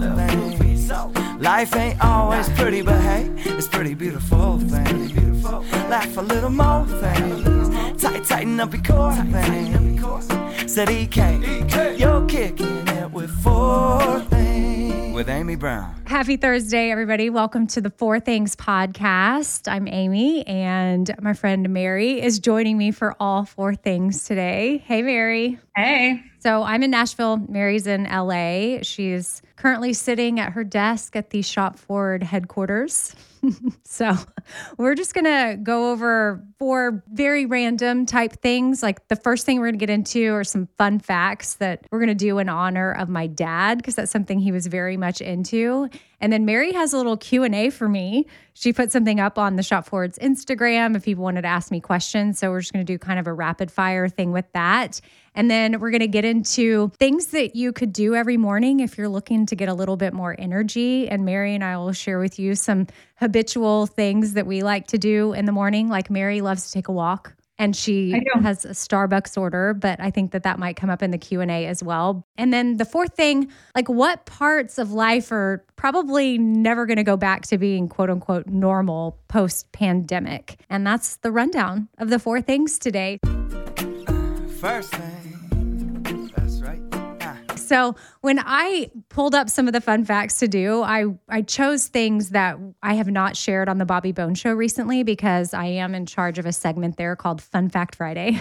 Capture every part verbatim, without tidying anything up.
things. Life ain't always pretty, but hey, it's pretty beautiful things. Laugh a little more things. Tight, tighten up your core things. Said E K, you're kicking it with four things with Amy Brown. Happy Thursday, everybody. Welcome to the Four Things podcast. I'm Amy, and my friend Mary is joining me for all four things today. Hey, Mary. Hey. So I'm in Nashville. Mary's in L A. She's currently sitting at her desk at the Shop Forward headquarters. So we're just going to go over four very random type things. Like the first thing we're going to get into are some fun facts that we're going to do in honor of my dad, because that's something he was very much into. And then Mary has a little Q and A for me. She put something up on the Shop Forward's Instagram if people wanted to ask me questions. So we're just going to do kind of a rapid fire thing with that. And then we're going to get into things that you could do every morning if you're looking to get a little bit more energy. And Mary and I will share with you some habitual things that we like to do in the morning. Like Mary loves to take a walk, and she has a Starbucks order, but I think that that might come up in the Q and A as well. And then the fourth thing, like what parts of life are probably never going to go back to being quote unquote normal post-pandemic. And that's the rundown of the four things today. First thing, that's right. Ah. So when I pulled up some of the fun facts to do, I, I chose things that I have not shared on the Bobby Bone Show recently, because I am in charge of a segment there called Fun Fact Friday.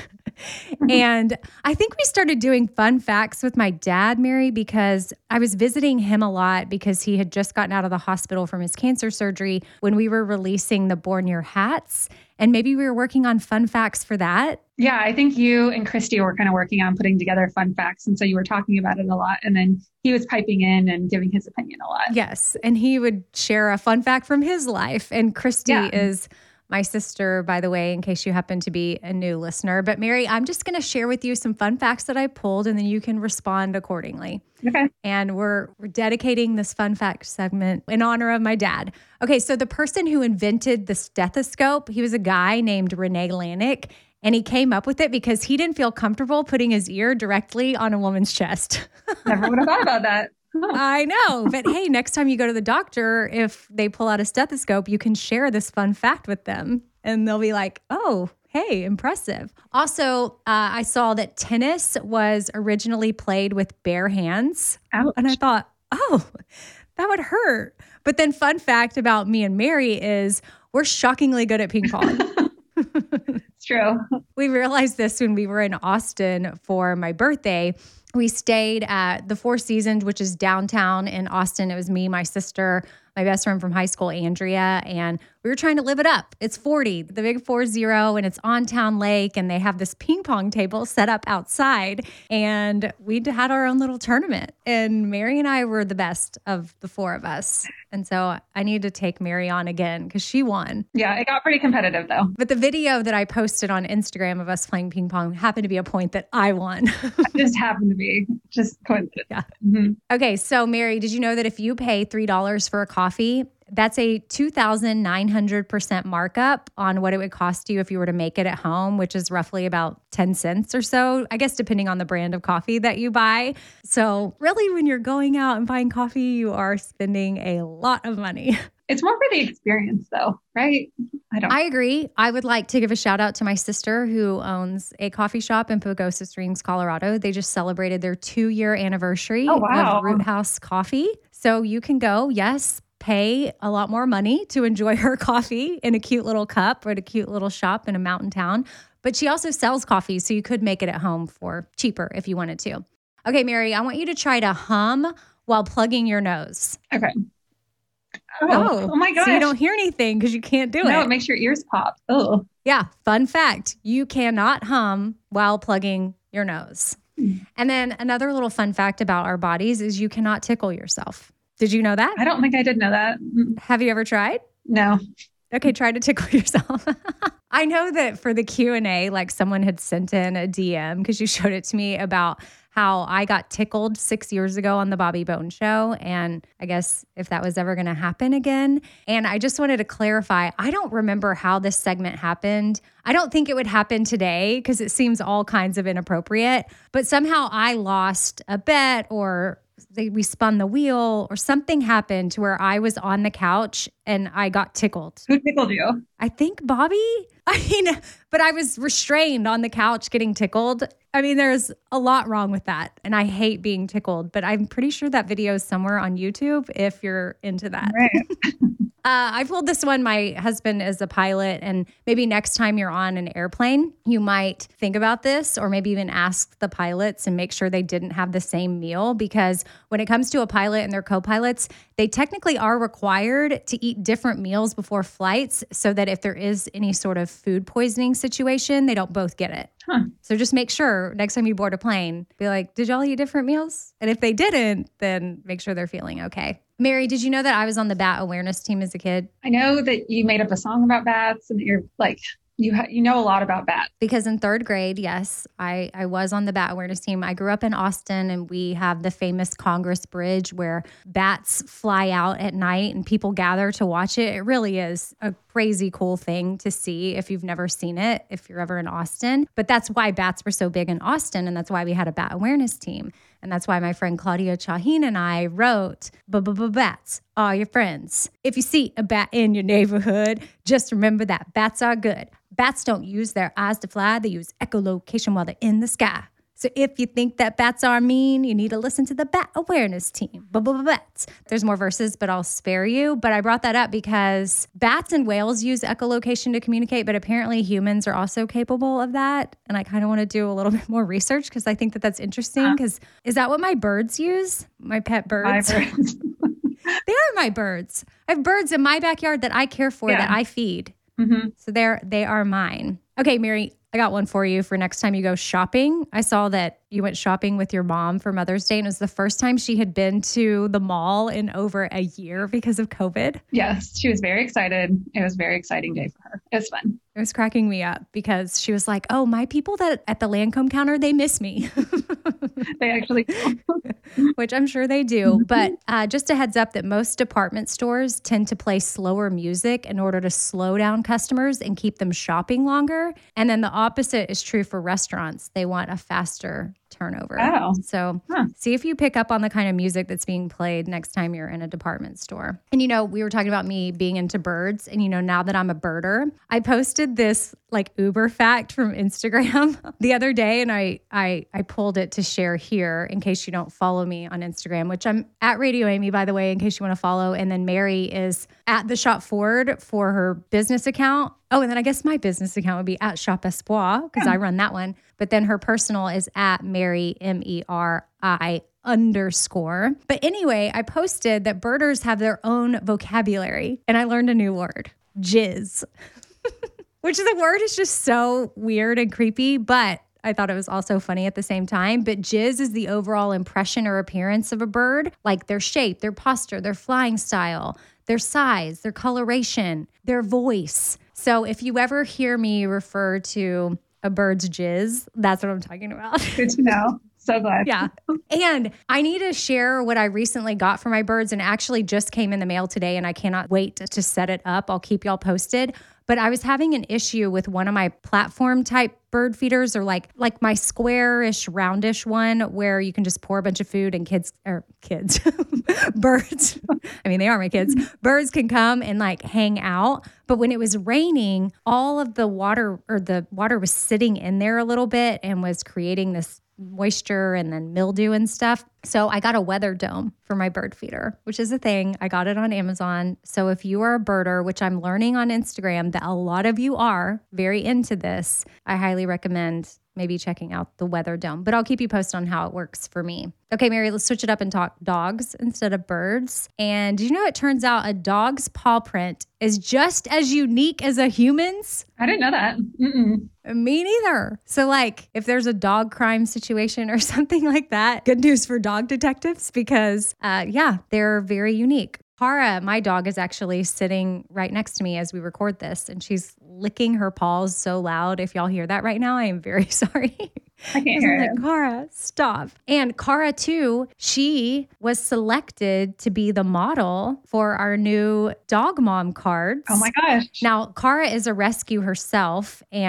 And I think we started doing fun facts with my dad, Mary, because I was visiting him a lot because he had just gotten out of the hospital from his cancer surgery when we were releasing the Born Your hats. And maybe we were working on fun facts for that. Yeah, I think you and Christy were kind of working on putting together fun facts. And so you were talking about it a lot. And then he was piping in and giving his opinion a lot. Yes. And he would share a fun fact from his life. And Christy yeah. is my sister, by the way, in case you happen to be a new listener. But Mary, I'm just going to share with you some fun facts that I pulled, and then you can respond accordingly. Okay. And we're, we're dedicating this fun fact segment in honor of my dad. Okay, so the person who invented the stethoscope, he was a guy named Rene Laennec, and he came up with it because he didn't feel comfortable putting his ear directly on a woman's chest. Never would have thought about that. I know. But hey, next time you go to the doctor, if they pull out a stethoscope, you can share this fun fact with them. And they'll be like, oh, hey, impressive. Also, uh, I saw that tennis was originally played with bare hands. Ouch. And I thought, oh, that would hurt. But then fun fact about me and Mary is we're shockingly good at ping pong. It's true. We realized this when we were in Austin for my birthday. We stayed at the Four Seasons, which is downtown in Austin. It was me, my sister, my best friend from high school, Andrea, and we were trying to live it up. It's forty, the big four zero, and it's on Town Lake, and they have this ping pong table set up outside, and we had our own little tournament, and Mary and I were the best of the four of us, and so I need to take Mary on again because she won. Yeah, it got pretty competitive, though. But the video that I posted on Instagram of us playing ping pong happened to be a point that I won. It just happened to be just coincidence. Yeah. Mm-hmm. Okay, so Mary, did you know that if you pay three dollars for a coffee, that's a two thousand nine hundred percent markup on what it would cost you if you were to make it at home, which is roughly about ten cents or so, I guess, depending on the brand of coffee that you buy. So really, when you're going out and buying coffee, you are spending a lot of money. It's more for the experience, though, right? I don't. I agree. I would like to give a shout out to my sister who owns a coffee shop in Pagosa Springs, Colorado. They just celebrated their two-year anniversary oh, wow. of Root House Coffee. So you can go, yes, pay a lot more money to enjoy her coffee in a cute little cup or at a cute little shop in a mountain town. But she also sells coffee, so you could make it at home for cheaper if you wanted to. Okay, Mary, I want you to try to hum while plugging your nose. Okay. Oh, oh, oh my gosh. So you don't hear anything because you can't do no, it. No, it makes your ears pop. Oh. Yeah. Fun fact. You cannot hum while plugging your nose. Mm. And then another little fun fact about our bodies is you cannot tickle yourself. Did you know that? I don't think I did know that. Have you ever tried? No. Okay, try to tickle yourself. I know that for the Q and A, like someone had sent in a D M because you showed it to me about how I got tickled six years ago on the Bobby Bone Show. And I guess if that was ever going to happen again. And I just wanted to clarify, I don't remember how this segment happened. I don't think it would happen today because it seems all kinds of inappropriate. But somehow I lost a bet or they, we spun the wheel or something happened to where I was on the couch and I got tickled. Who tickled you? I think Bobby. I mean, but I was restrained on the couch getting tickled. I mean, there's a lot wrong with that. And I hate being tickled, but I'm pretty sure that video is somewhere on YouTube if you're into that. Right. Uh, I pulled this one. My husband is a pilot, and maybe next time you're on an airplane, you might think about this, or maybe even ask the pilots and make sure they didn't have the same meal. Because when it comes to a pilot and their co-pilots, they technically are required to eat different meals before flights so that if there is any sort of food poisoning situation, they don't both get it. Huh. So just make sure next time you board a plane, be like, did y'all eat different meals? And if they didn't, then make sure they're feeling okay. Mary, did you know that I was on the bat awareness team as a kid? I know that you made up a song about bats and that you're like, you ha- you know a lot about bats. Because in third grade, yes, I, I was on the bat awareness team. I grew up in Austin, and we have the famous Congress Bridge where bats fly out at night and people gather to watch it. It really is a crazy cool thing to see if you've never seen it, if you're ever in Austin. But that's why bats were so big in Austin, and that's why we had a bat awareness team. And that's why my friend Claudia Chahine and I wrote, "Bats are your friends. If you see a bat in your neighborhood, just remember that bats are good. Bats don't use their eyes to fly. They use echolocation while they're in the sky. So if you think that bats are mean, you need to listen to the bat awareness team. Bats." There's more verses, but I'll spare you. But I brought that up because bats and whales use echolocation to communicate, but apparently humans are also capable of that. And I kind of want to do a little bit more research because I think that that's interesting. Because is that what my birds use? My pet birds? My birds. They are my birds. I have birds in my backyard that I care for, Yeah. that I feed. Mm-hmm. So they're, they are mine. Okay, Mary, I got one for you for next time you go shopping. I saw that you went shopping with your mom for Mother's Day, and it was the first time she had been to the mall in over a year because of COVID. Yes, she was very excited. It was a very exciting day for her. It was fun. It was cracking me up because she was like, oh, my people that at the Lancome counter, they miss me. They actually do. Which I'm sure they do. But uh, just a heads up that most department stores tend to play slower music in order to slow down customers and keep them shopping longer. And then the opposite is true for restaurants. They want a faster turnover. Oh. So Huh. see if you pick up on the kind of music that's being played next time you're in a department store. And, you know, we were talking about me being into birds. And, you know, now that I'm a birder, I posted this like Uber fact from Instagram the other day. And I, I, I pulled it to share here in case you don't follow me on Instagram, which I'm at Radio Amy, by the way, in case you want to follow. And then Mary is at the Shop Forward for her business account. Oh, and then I guess my business account would be at Shop Espoir because I run that one. But then her personal is at Mary, M E R I underscore. But anyway, I posted that birders have their own vocabulary, and I learned a new word, jizz, which the word is just so weird and creepy, but I thought it was also funny at the same time. But jizz is the overall impression or appearance of a bird, like their shape, their posture, their flying style, their size, their coloration, their voice. So if you ever hear me refer to a bird's jizz, that's what I'm talking about. Good to know. So glad. Yeah. And I need to share what I recently got for my birds, and actually just came in the mail today, and I cannot wait to set it up. I'll keep y'all posted. But I was having an issue with one of my platform type bird feeders, or like like my square-ish, roundish one where you can just pour a bunch of food and kids or kids, birds. I mean, they are my kids. Birds can come and like hang out. But when it was raining, all of the water or the water was sitting in there a little bit and was creating this moisture and then mildew and stuff. So I got a weather dome for my bird feeder, which is a thing. I got it on Amazon. So if you are a birder, which I'm learning on Instagram that a lot of you are very into this, I highly recommend maybe checking out the weather dome. But I'll keep you posted on how it works for me. Okay, Mary, let's switch it up and talk dogs instead of birds. And do you know it turns out a dog's paw print is just as unique as a human's? I didn't know that. Mm-mm. Me neither. So like if there's a dog crime situation or something like that, good news for dog detectives because uh, yeah, they're very unique. Cara, my dog, is actually sitting right next to me as we record this, and she's licking her paws so loud. If y'all hear that right now, I am very sorry. I can't hear I'm it. like, Cara, stop. And Cara, too, she was selected to be the model for our new dog mom cards. Oh my gosh. Now, Cara is a rescue herself, and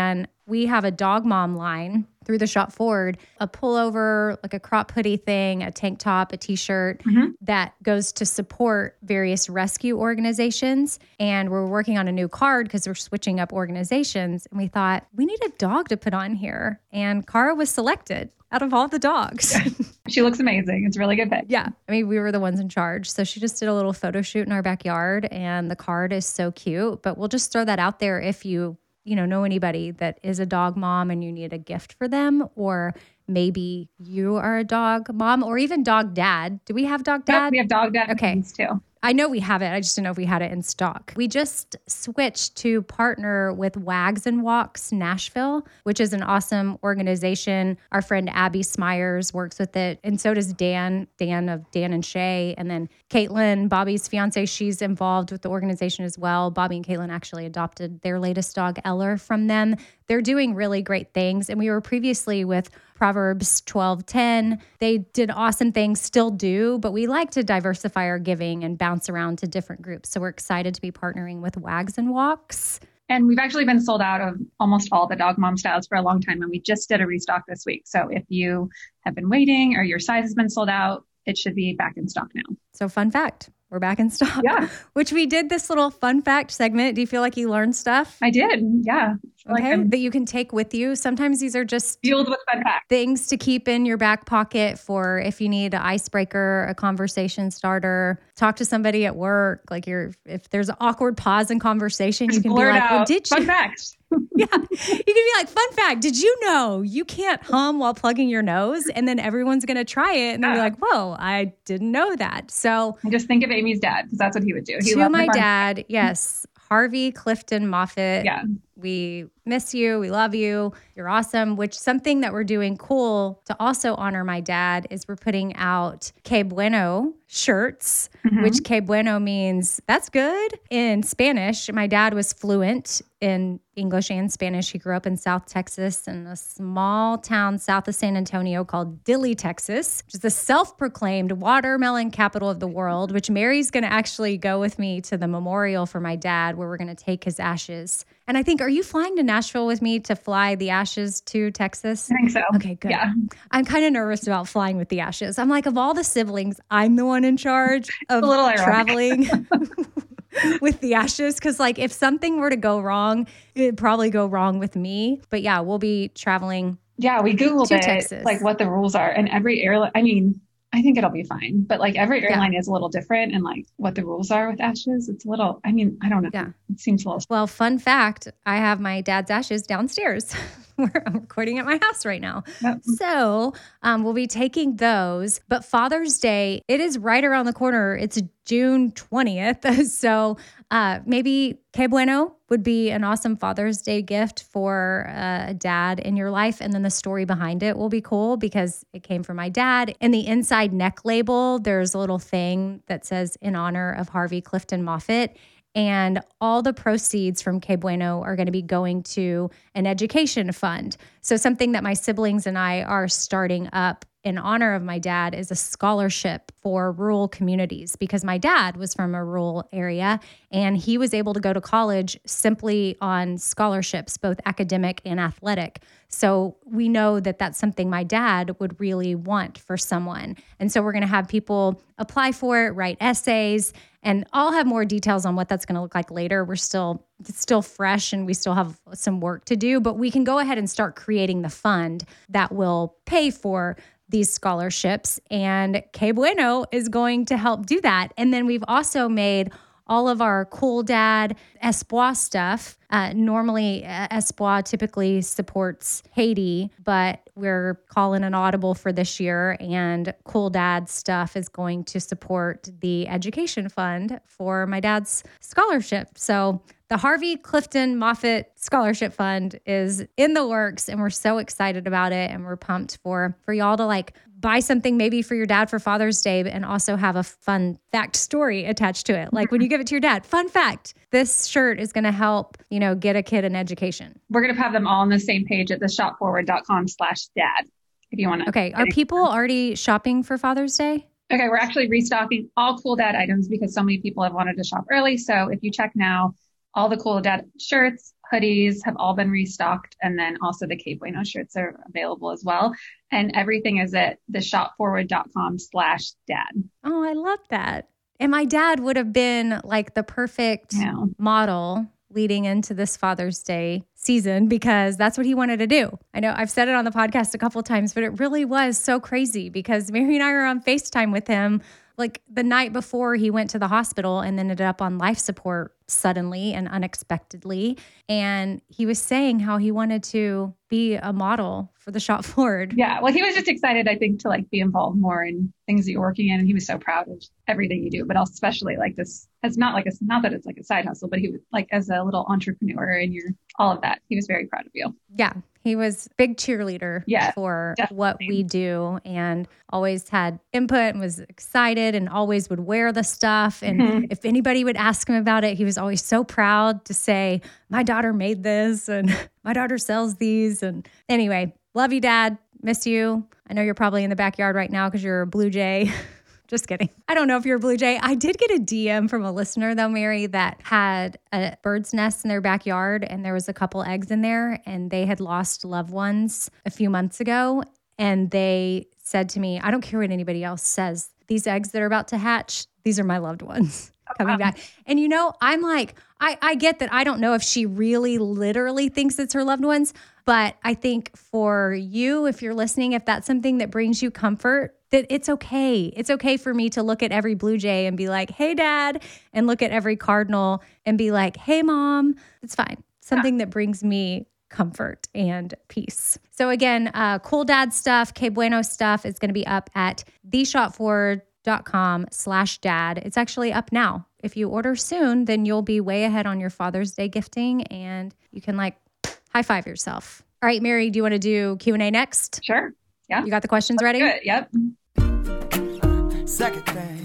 we have a dog mom line through the shop forward, a pullover, like a crop hoodie thing, a tank top, a t-shirt mm-hmm. that goes to support various rescue organizations. And we're working on a new card because we're switching up organizations. And we thought, we need a dog to put on here. And Cara was selected out of all the dogs. She looks amazing. It's a really good pick. Yeah. I mean, we were the ones in charge. So she just did a little photo shoot in our backyard and the card is so cute. But we'll just throw that out there if you you know, know anybody that is a dog mom and you need a gift for them, or maybe you are a dog mom or even dog dad. Do we have dog dad? Yep, we have dog dad okay. too. I know we have it. I just didn't know if we had it in stock. We just switched to partner with Wags and Walks Nashville, which is an awesome organization. Our friend Abby Smyers works with it. And so does Dan, Dan of Dan and Shay. And then Caitlin, Bobby's fiance, she's involved with the organization as well. Bobby and Caitlin actually adopted their latest dog, Eller, from them. They're doing really great things. And we were previously with Proverbs twelve ten. They did awesome things, still do, but we like to diversify our giving and bounce around to different groups. So we're excited to be partnering with Wags and Walks. And we've actually been sold out of almost all the dog mom styles for a long time. And we just did a restock this week. So if you have been waiting or your size has been sold out, it should be back in stock now. So fun fact, we're back in stock. Yeah. Which we did this little fun fact segment. Do you feel like you learned stuff? I did. Yeah. Okay. Like that you can take with you. Sometimes these are just fueled with fun facts. Things to keep in your back pocket for if you need an icebreaker, a conversation starter, talk to somebody at work. Like you're, if there's an awkward pause in conversation, just you can be like, out. well, did you? Fun facts. Yeah. You can be like, fun fact, did you know you can't hum while plugging your nose? And then everyone's going to try it. And they'll yeah. be like, whoa, I didn't know that. So I just think of Amy's dad because that's what he would do. He to my dad, yes. Harvey Clifton Moffitt. Yeah. We miss you. We love you. You're awesome. Which something that we're doing cool to also honor my dad is we're putting out Que Bueno shirts, mm-hmm. which Que Bueno means that's good in Spanish. My dad was fluent in English and Spanish. He grew up in South Texas in a small town south of San Antonio called Dilley, Texas, which is the self-proclaimed watermelon capital of the world, which Mary's going to actually go with me to the memorial for my dad where we're going to take his ashes. And I think, are you flying to Nashville with me to fly the ashes to Texas? I think so. Okay, good. Yeah. I'm kind of nervous about flying with the ashes. I'm like, of all the siblings, I'm the one in charge of a little traveling with the ashes. Because like if something were to go wrong, it'd probably go wrong with me. But yeah, we'll be traveling. Yeah, we Googled to it, Texas. Like what the rules are. And every airline, I mean, I think it'll be fine. But like every airline yeah. is a little different and like what the rules are with ashes, it's a little, I mean, I don't know. Yeah. It seems a little. Well, fun fact, I have my dad's ashes downstairs. I'm recording at my house right now. Yep. So um, we'll be taking those. But Father's Day, it is right around the corner. It's June twentieth. So uh, maybe Que Bueno would be an awesome Father's Day gift for uh, a dad in your life. And then the story behind it will be cool because it came from my dad. In the inside neck label, there's a little thing that says in honor of Harvey Clifton Moffitt. And all the proceeds from Que Bueno are going to be going to an education fund. So something that my siblings and I are starting up in honor of my dad is a scholarship for rural communities because my dad was from a rural area and he was able to go to college simply on scholarships, both academic and athletic. So we know that that's something my dad would really want for someone. And so we're going to have people apply for it, write essays, and I'll have more details on what that's going to look like later. We're still, it's still fresh and we still have some work to do, but we can go ahead and start creating the fund that will pay for these scholarships. And Que Bueno is going to help do that. And then we've also made all of our Cool Dad Espoir stuff. Uh, normally, uh, Espoir typically supports Haiti, but we're calling an audible for this year. And Cool Dad stuff is going to support the education fund for my dad's scholarship. So the Harvey Clifton Moffitt Scholarship Fund is in the works, and we're so excited about it. And we're pumped for, for y'all to like buy something maybe for your dad for Father's Day and also have a fun fact story attached to it. Like when you give it to your dad, fun fact, this shirt is going to help, you know, get a kid an education. We're going to have them all on the same page at the shopforward.com slash dad. If you want to. Okay. Are people already shopping for Father's Day? Okay. We're actually restocking all Cool Dad items because so many people have wanted to shop early. So if you check now, all the Cool Dad shirts, hoodies have all been restocked. And then also the Que Bueno shirts are available as well. And everything is at the shopforward.com slash dad. Oh, I love that. And my dad would have been like the perfect Yeah. model leading into this Father's Day season because that's what he wanted to do. I know I've said it on the podcast a couple of times, but it really was so crazy because Mary and I were on FaceTime with him like the night before he went to the hospital and then ended up on life support suddenly and unexpectedly. And he was saying how he wanted to be a model for the Shop Forward. Yeah. Well, he was just excited, I think, to like be involved more in things that you're working in. And he was so proud of everything you do, but especially like this as not like a, not that it's like a side hustle, but he was like as a little entrepreneur and you're all of that. He was very proud of you. Yeah. He was big cheerleader Yeah, for definitely. what we do and always had input and was excited and always would wear the stuff. And Mhm. if anybody would ask him about it, he was always so proud to say, my daughter made this and my daughter sells these. And anyway, love you, Dad. Miss you. I know you're probably in the backyard right now because you're a Blue Jay. Just kidding. I don't know if you're a Blue Jay. I did get a D M from a listener though, Mary, that had a bird's nest in their backyard and there was a couple eggs in there and they had lost loved ones a few months ago. And they said to me, I don't care what anybody else says. These eggs that are about to hatch, these are my loved ones coming back. And you know, I'm like, I, I get that I don't know if she really literally thinks it's her loved ones, but I think for you, if you're listening, if that's something that brings you comfort, that it's okay. It's okay for me to look at every Blue Jay and be like, hey, Dad, and look at every Cardinal and be like, hey, Mom. It's fine. Something that brings me comfort and peace. So again, uh, Cool Dad stuff, Que Bueno stuff is going to be up at theshopforward.com slash dad. It's actually up now. If you order soon, then you'll be way ahead on your Father's Day gifting and you can like high five yourself. All right, Mary, do you want to do Q and A next? Sure. Yeah. You got the questions ready? Good. Yep. Second thing.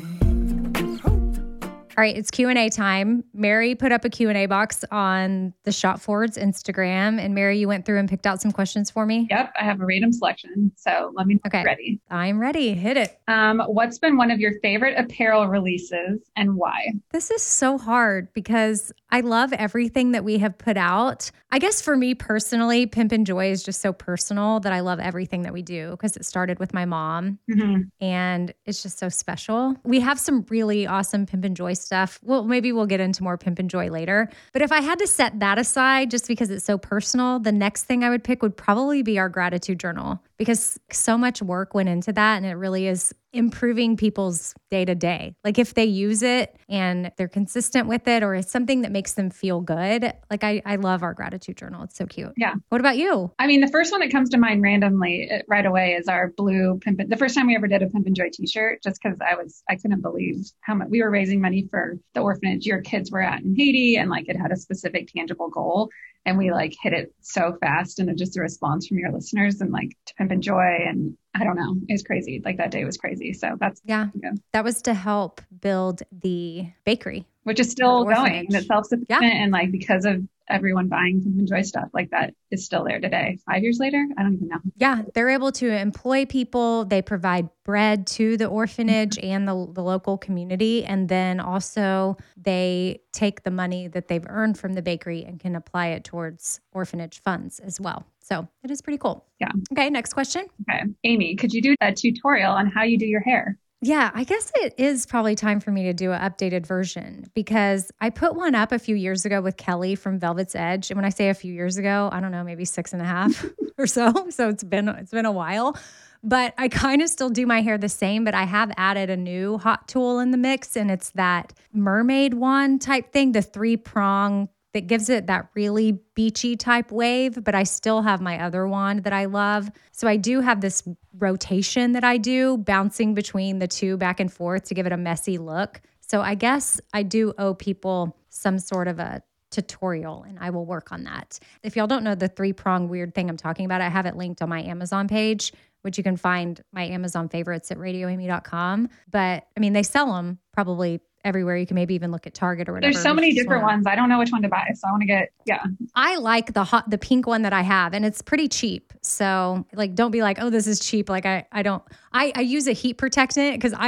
All right, it's Q and A time. Mary put up a Q and A box on the Shop Forward's Instagram. And Mary, you went through and picked out some questions for me? Yep. I have a random selection. So let me know Okay. if you're ready. I'm ready. Hit it. Um, what's been one of your favorite apparel releases and why? This is so hard because I love everything that we have put out. I guess for me personally, Pimp and Joy is just so personal that I love everything that we do because it started with my mom Mm-hmm. and it's just so special. We have some really awesome Pimp and Joy stuff. Well, maybe we'll get into more Pimp and Joy later. But if I had to set that aside just because it's so personal, the next thing I would pick would probably be our gratitude journal because so much work went into that and it really is improving people's day to day. Like if they use it and they're consistent with it or it's something that makes them feel good. Like I, I love our gratitude journal. It's so cute. Yeah. What about you? I mean, the first one that comes to mind randomly uh, right away is our blue Pimp. The first time we ever did a Pimp and Joy t-shirt, just because I was, I couldn't believe how much we were raising money for the orphanage your kids were at in Haiti. And like it had a specific tangible goal. And we like hit it so fast and it just a response from your listeners and like to Pimp and Joy. And I don't know, it was crazy. Like that day was crazy. So that's, Yeah. yeah. That was to help build the bakery. which is still The going orphanage. and it's self-sufficient. Yeah. And like, because of everyone buying Pimp and Joy stuff, like that is still there today. Five years later, I don't even know. Yeah, they're able to employ people. They provide bread to the orphanage and the, the local community. And then also they take the money that they've earned from the bakery and can apply it towards orphanage funds as well. So it is pretty cool. Yeah. Okay, next question. Okay. Amy, could you do a tutorial on how you do your hair? Yeah, I guess it is probably time for me to do an updated version because I put one up a few years ago with Kelly from Velvet's Edge. And when I say a few years ago, I don't know, maybe six and a half or so. So it's been it's been a while. But I kind of still do my hair the same, but I have added a new hot tool in the mix. And it's that mermaid wand type thing, the three prong that gives it that really beachy type wave, but I still have my other wand that I love. So I do have this rotation that I do, bouncing between the two back and forth to give it a messy look. So I guess I do owe people some sort of a tutorial and I will work on that. If y'all don't know the three prong weird thing I'm talking about, I have it linked on my Amazon page, which you can find my Amazon favorites at radio amy dot com. But I mean, they sell them probably everywhere. You can maybe even look at Target or whatever. There's so many Just different wanna- ones. I don't know which one to buy. So I want to get, yeah. I like the hot, the pink one that I have, and it's pretty cheap. So like, don't be like, oh, this is cheap. Like I, I don't, I, I use a heat protectant because I,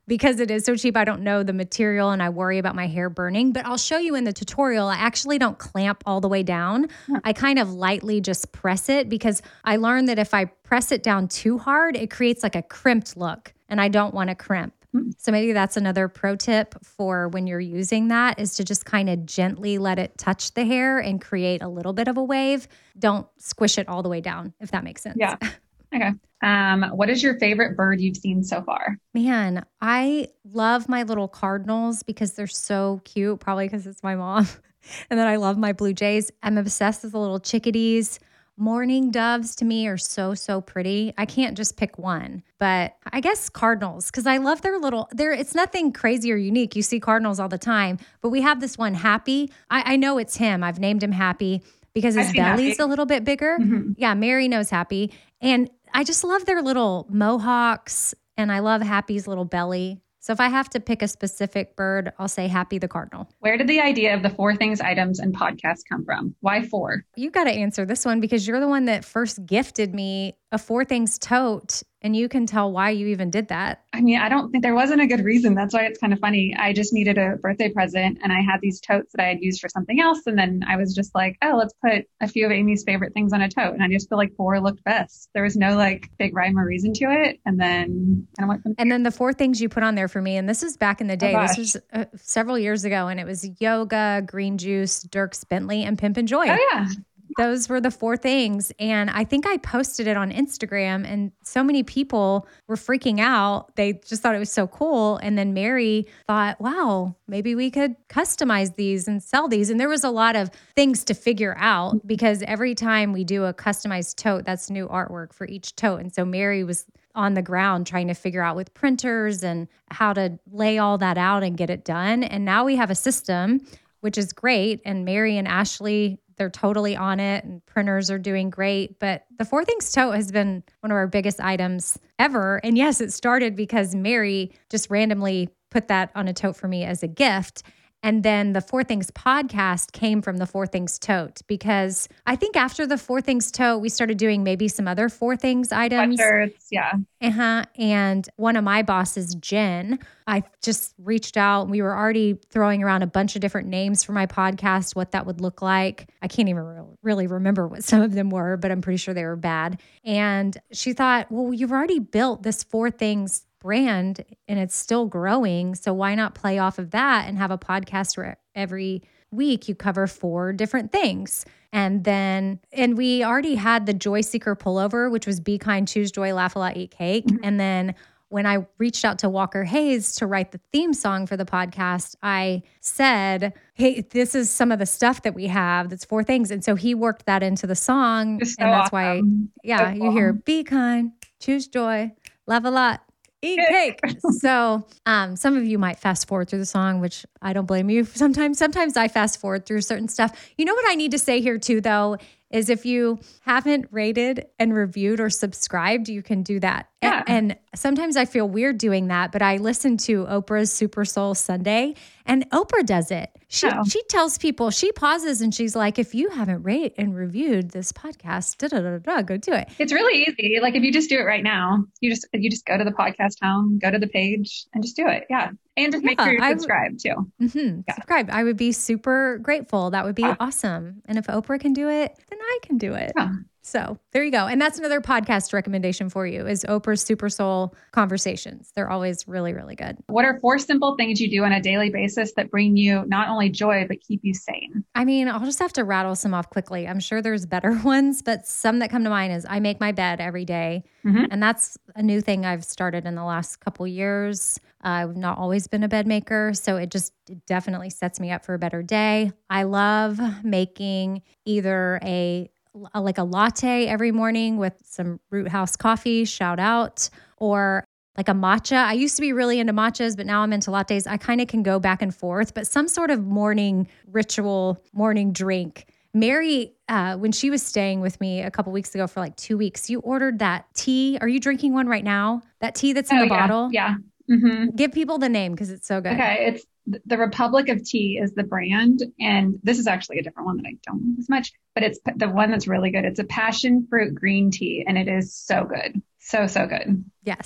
because it is so cheap. I don't know the material and I worry about my hair burning, but I'll show you in the tutorial. I actually don't clamp all the way down. Yeah. I kind of lightly just press it because I learned that if I press it down too hard, it creates like a crimped look and I don't want to crimp. So maybe that's another pro tip for when you're using that is to just kind of gently let it touch the hair and create a little bit of a wave. Don't squish it all the way down, if that makes sense. Yeah. Okay. Um, what is your favorite bird you've seen so far? Man, I love my little cardinals because they're so cute, probably because it's my mom. And then I love my blue jays. I'm obsessed with the little chickadees. Mourning doves to me are so, so pretty. I can't just pick one, but I guess cardinals, because I love their little, there. It's nothing crazy or unique. You see cardinals all the time, but we have this one, Happy. I, I know it's him. I've named him Happy because his belly's Happy. A little bit bigger. Mm-hmm. Yeah, Mary knows Happy. And I just love their little mohawks and I love Happy's little belly. So if I have to pick a specific bird, I'll say Happy the cardinal. Where did the idea of the Four Things items and podcast come from? Why four? You got to answer this one because you're the one that first gifted me a Four Things tote, and you can tell why you even did that. I mean, I don't think there wasn't a good reason. That's why it's kind of funny. I just needed a birthday present and I had these totes that I had used for something else. And then I was just like, oh, let's put a few of Amy's favorite things on a tote. And I just feel like four looked best. There was no like big rhyme or reason to it. And then kind of went from And then the four things you put on there for me, and this is back in the day, oh, this was uh, several years ago, and it was yoga, green juice, Dierks Bentley, and Pimp and Joy. Oh, yeah. Those were the four things. And I think I posted it on Instagram and so many people were freaking out. They just thought it was so cool. And then Mary thought, wow, maybe we could customize these and sell these. And there was a lot of things to figure out because every time we do a customized tote, that's new artwork for each tote. And so Mary was on the ground trying to figure out with printers and how to lay all that out and get it done. And now we have a system, which is great. And Mary and Ashley, they're totally on it and printers are doing great. But the Four Things tote has been one of our biggest items ever. And yes, it started because Mary just randomly put that on a tote for me as a gift. And then the Four Things podcast came from the Four Things tote because I think after the Four Things tote, we started doing maybe some other Four Things items. Sweatshirts, yeah. Uh-huh. And one of my bosses, Jen, I just reached out. We were already throwing around a bunch of different names for my podcast, what that would look like. I can't even re- really remember what some of them were, but I'm pretty sure they were bad. And she thought, well, you've already built this Four Things brand and it's still growing. So why not play off of that and have a podcast where every week you cover four different things? And then, and we already had the Joy Seeker pullover, which was Be Kind, Choose Joy, Laugh a Lot, Eat Cake. Mm-hmm. And then when I reached out to Walker Hayes to write the theme song for the podcast, I said, hey, this is some of the stuff that we have. That's four things. And so he worked that into the song. So and that's awesome. why, yeah, so you cool. hear Be Kind, Choose Joy, Laugh a Lot, Eat Cake. So um, some of you might fast forward through the song, which I don't blame you. Sometimes, sometimes I fast forward through certain stuff. You know what I need to say here too, though, is if you haven't rated and reviewed or subscribed, you can do that. Yeah. And, and sometimes I feel weird doing that, but I listen to Oprah's Super Soul Sunday and Oprah does it. She Oh. she tells people, she pauses and she's like, if you haven't rated and reviewed this podcast, da, da, da, da, go do it. It's really easy. Like if you just do it right now, you just you just go to the podcast home, go to the page and just do it. Yeah. And just make Yeah, sure you're I- subscribed too. Mm-hmm. Yeah. Subscribe. I would be super grateful. That would be Yeah. awesome. And if Oprah can do it, then I can do it. Yeah. So there you go. And that's another podcast recommendation for you is Oprah's Super Soul Conversations. They're always really, really good. What are four simple things you do on a daily basis that bring you not only joy, but keep you sane? I mean, I'll just have to rattle some off quickly. I'm sure there's better ones, but some that come to mind is I make my bed every day. Mm-hmm. And that's a new thing I've started in the last couple years. Uh, I've not always been a bed maker, so it just it definitely sets me up for a better day. I love making either a, a like a latte every morning with some Root House coffee, shout out, or like a matcha. I used to be really into matchas, but now I'm into lattes. I kind of can go back and forth, but some sort of morning ritual, morning drink. Mary, uh, when she was staying with me a couple weeks ago for like two weeks, you ordered that tea. Are you drinking one right now? That tea that's in Oh, the yeah. bottle? Yeah. Mm-hmm. Give people the name because it's so good. Okay. It's the Republic of Tea is the brand. And this is actually a different one that I don't like as much, but it's the one that's really good. It's a passion fruit green tea and it is so good. So, so good. Yes.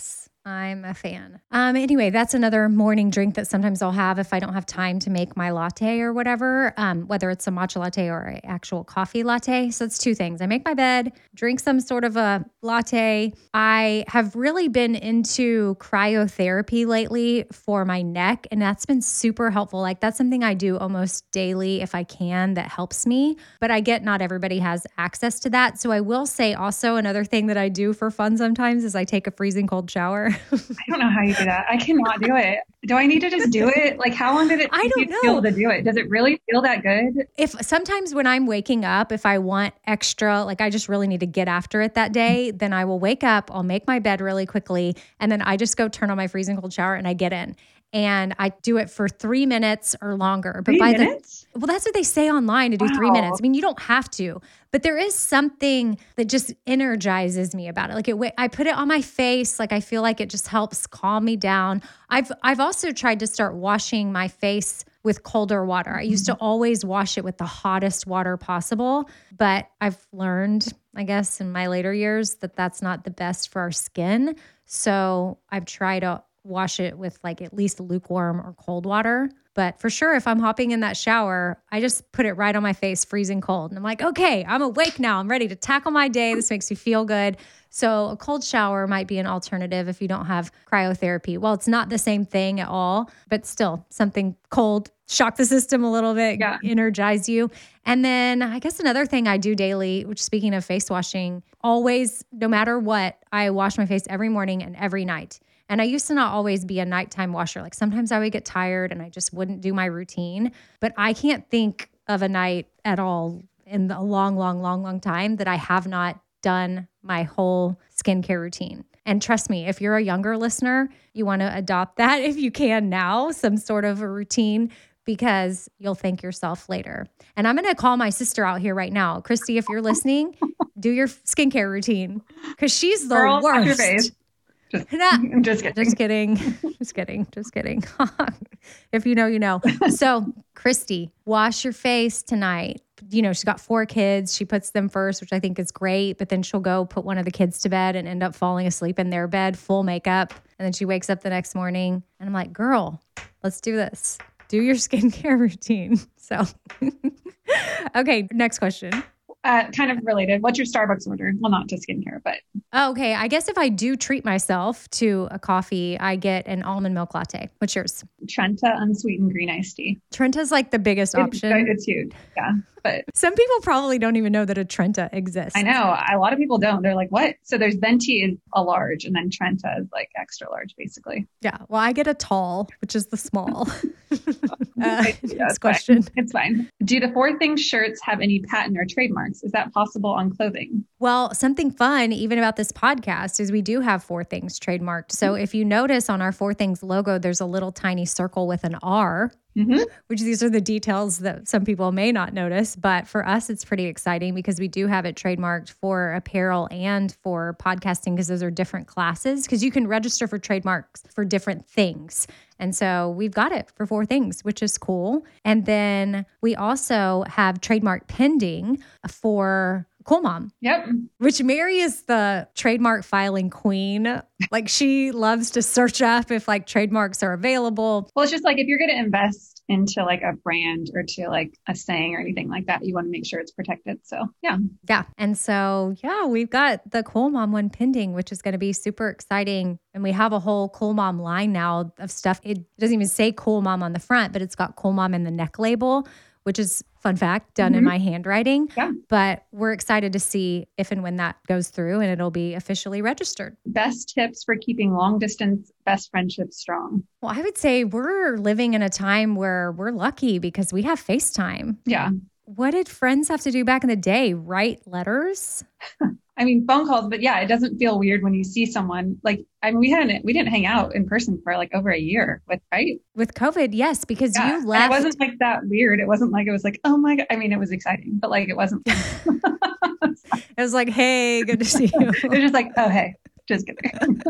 I'm a fan. Um, anyway, that's another morning drink that sometimes I'll have if I don't have time to make my latte or whatever, um, whether it's a matcha latte or an actual coffee latte. So it's two things. I make my bed, drink some sort of a latte. I have really been into cryotherapy lately for my neck, and that's been super helpful. Like that's something I do almost daily if I can that helps me, but I get not everybody has access to that. So I will say also another thing that I do for fun sometimes is I take a freezing cold shower. I don't know how you do that. I cannot do it. Do I need to just do it? Like, how long did it I take don't you to know. be able to do it? Does it really feel that good? If sometimes when I'm waking up, if I want extra, like I just really need to get after it that day, then I will wake up, I'll make my bed really quickly, and then I just go turn on my freezing cold shower and I get in. And I do it for three minutes or longer. But Three by minutes? the well, that's what they say online to do Wow. three minutes. I mean, you don't have to, but there is something that just energizes me about it. Like it, I put it on my face. Like I feel like it just helps calm me down. I've I've also tried to start washing my face with colder water. I used to always wash it with the hottest water possible, but I've learned, I guess, in my later years that that's not the best for our skin. So I've tried to wash it with like at least lukewarm or cold water. But for sure, if I'm hopping in that shower, I just put it right on my face, freezing cold. And I'm like, okay, I'm awake now. I'm ready to tackle my day. This makes me feel good. So a cold shower might be an alternative if you don't have cryotherapy. Well, it's not the same thing at all, but still something cold, shock the system a little bit, Yeah. energize you. And then I guess another thing I do daily, which speaking of face washing, always, no matter what, I wash my face every morning and every night. And I used to not always be a nighttime washer. Like sometimes I would get tired and I just wouldn't do my routine. But I can't think of a night at all in a long, long, long, long time that I have not done my whole skincare routine. And trust me, if you're a younger listener, you want to adopt that if you can now, some sort of a routine, because you'll thank yourself later. And I'm going to call my sister out here right now. Christy, if you're listening, do your skincare routine because she's the Girl, wash worst. your face. Just, Nah. I'm just kidding. Just kidding. Just kidding. Just kidding. If you know, you know. So, Christy, wash your face tonight. You know, she's got four kids. She puts them first, which I think is great. But then she'll go put one of the kids to bed and end up falling asleep in their bed, full makeup. And then she wakes up the next morning. And I'm like, girl, let's do this. Do your skincare routine. So, okay, next question. Uh, kind of related. What's your Starbucks order? Well, not to skincare, but Okay, I guess if I do treat myself to a coffee, I get an almond milk latte. What's yours? Trenta unsweetened green iced tea. Trenta's like the biggest It's, option. it's huge. Yeah. But Some people probably don't even know that a Trenta exists. I know a lot of people don't. They're like, what? So there's venti is a large and then Trenta is like extra large, basically. Yeah. Well, I get a tall, which is the small. uh, Yeah, next it's question. Fine. It's fine. Do the Four Things shirts have any patent or trademarks? Is that possible on clothing? Well, something fun, even about this podcast, is we do have Four Things trademarked. So if you notice on our Four Things logo, there's a little tiny circle with an R. Mm-hmm. Which these are the details that some people may not notice. But for us, it's pretty exciting because we do have it trademarked for apparel and for podcasting because those are different classes because you can register for trademarks for different things. And so we've got it for Four Things, which is cool. And then we also have trademark pending for Cool Mom. Yep. Which Mary is the trademark filing queen. Like she loves to search up if like trademarks are available. Well, it's just like if you're going to invest into like a brand or to like a saying or anything like that, you want to make sure it's protected. So yeah. Yeah. And so, yeah, we've got the Cool Mom one pending, which is going to be super exciting. And we have a whole Cool Mom line now of stuff. It doesn't even say Cool Mom on the front, but it's got Cool Mom in the neck label, which is, fun fact, done Mm-hmm. in my handwriting. Yeah. But we're excited to see if and when that goes through and it'll be officially registered. Best tips for keeping long distance best friendships strong. Well, I would say we're living in a time where we're lucky because we have FaceTime. Yeah. What did friends have to do back in the day? Write letters? I mean, phone calls, but yeah, it doesn't feel weird when you see someone like, I mean, we hadn't, we didn't hang out in person for like over a year with, right? With COVID, yes, because Yeah. you And left. it wasn't like that weird. It wasn't like, it was like, oh my God. I mean, it was exciting, but like, it wasn't, It was like, hey, good to see you. it was just like, oh, hey. Just kidding.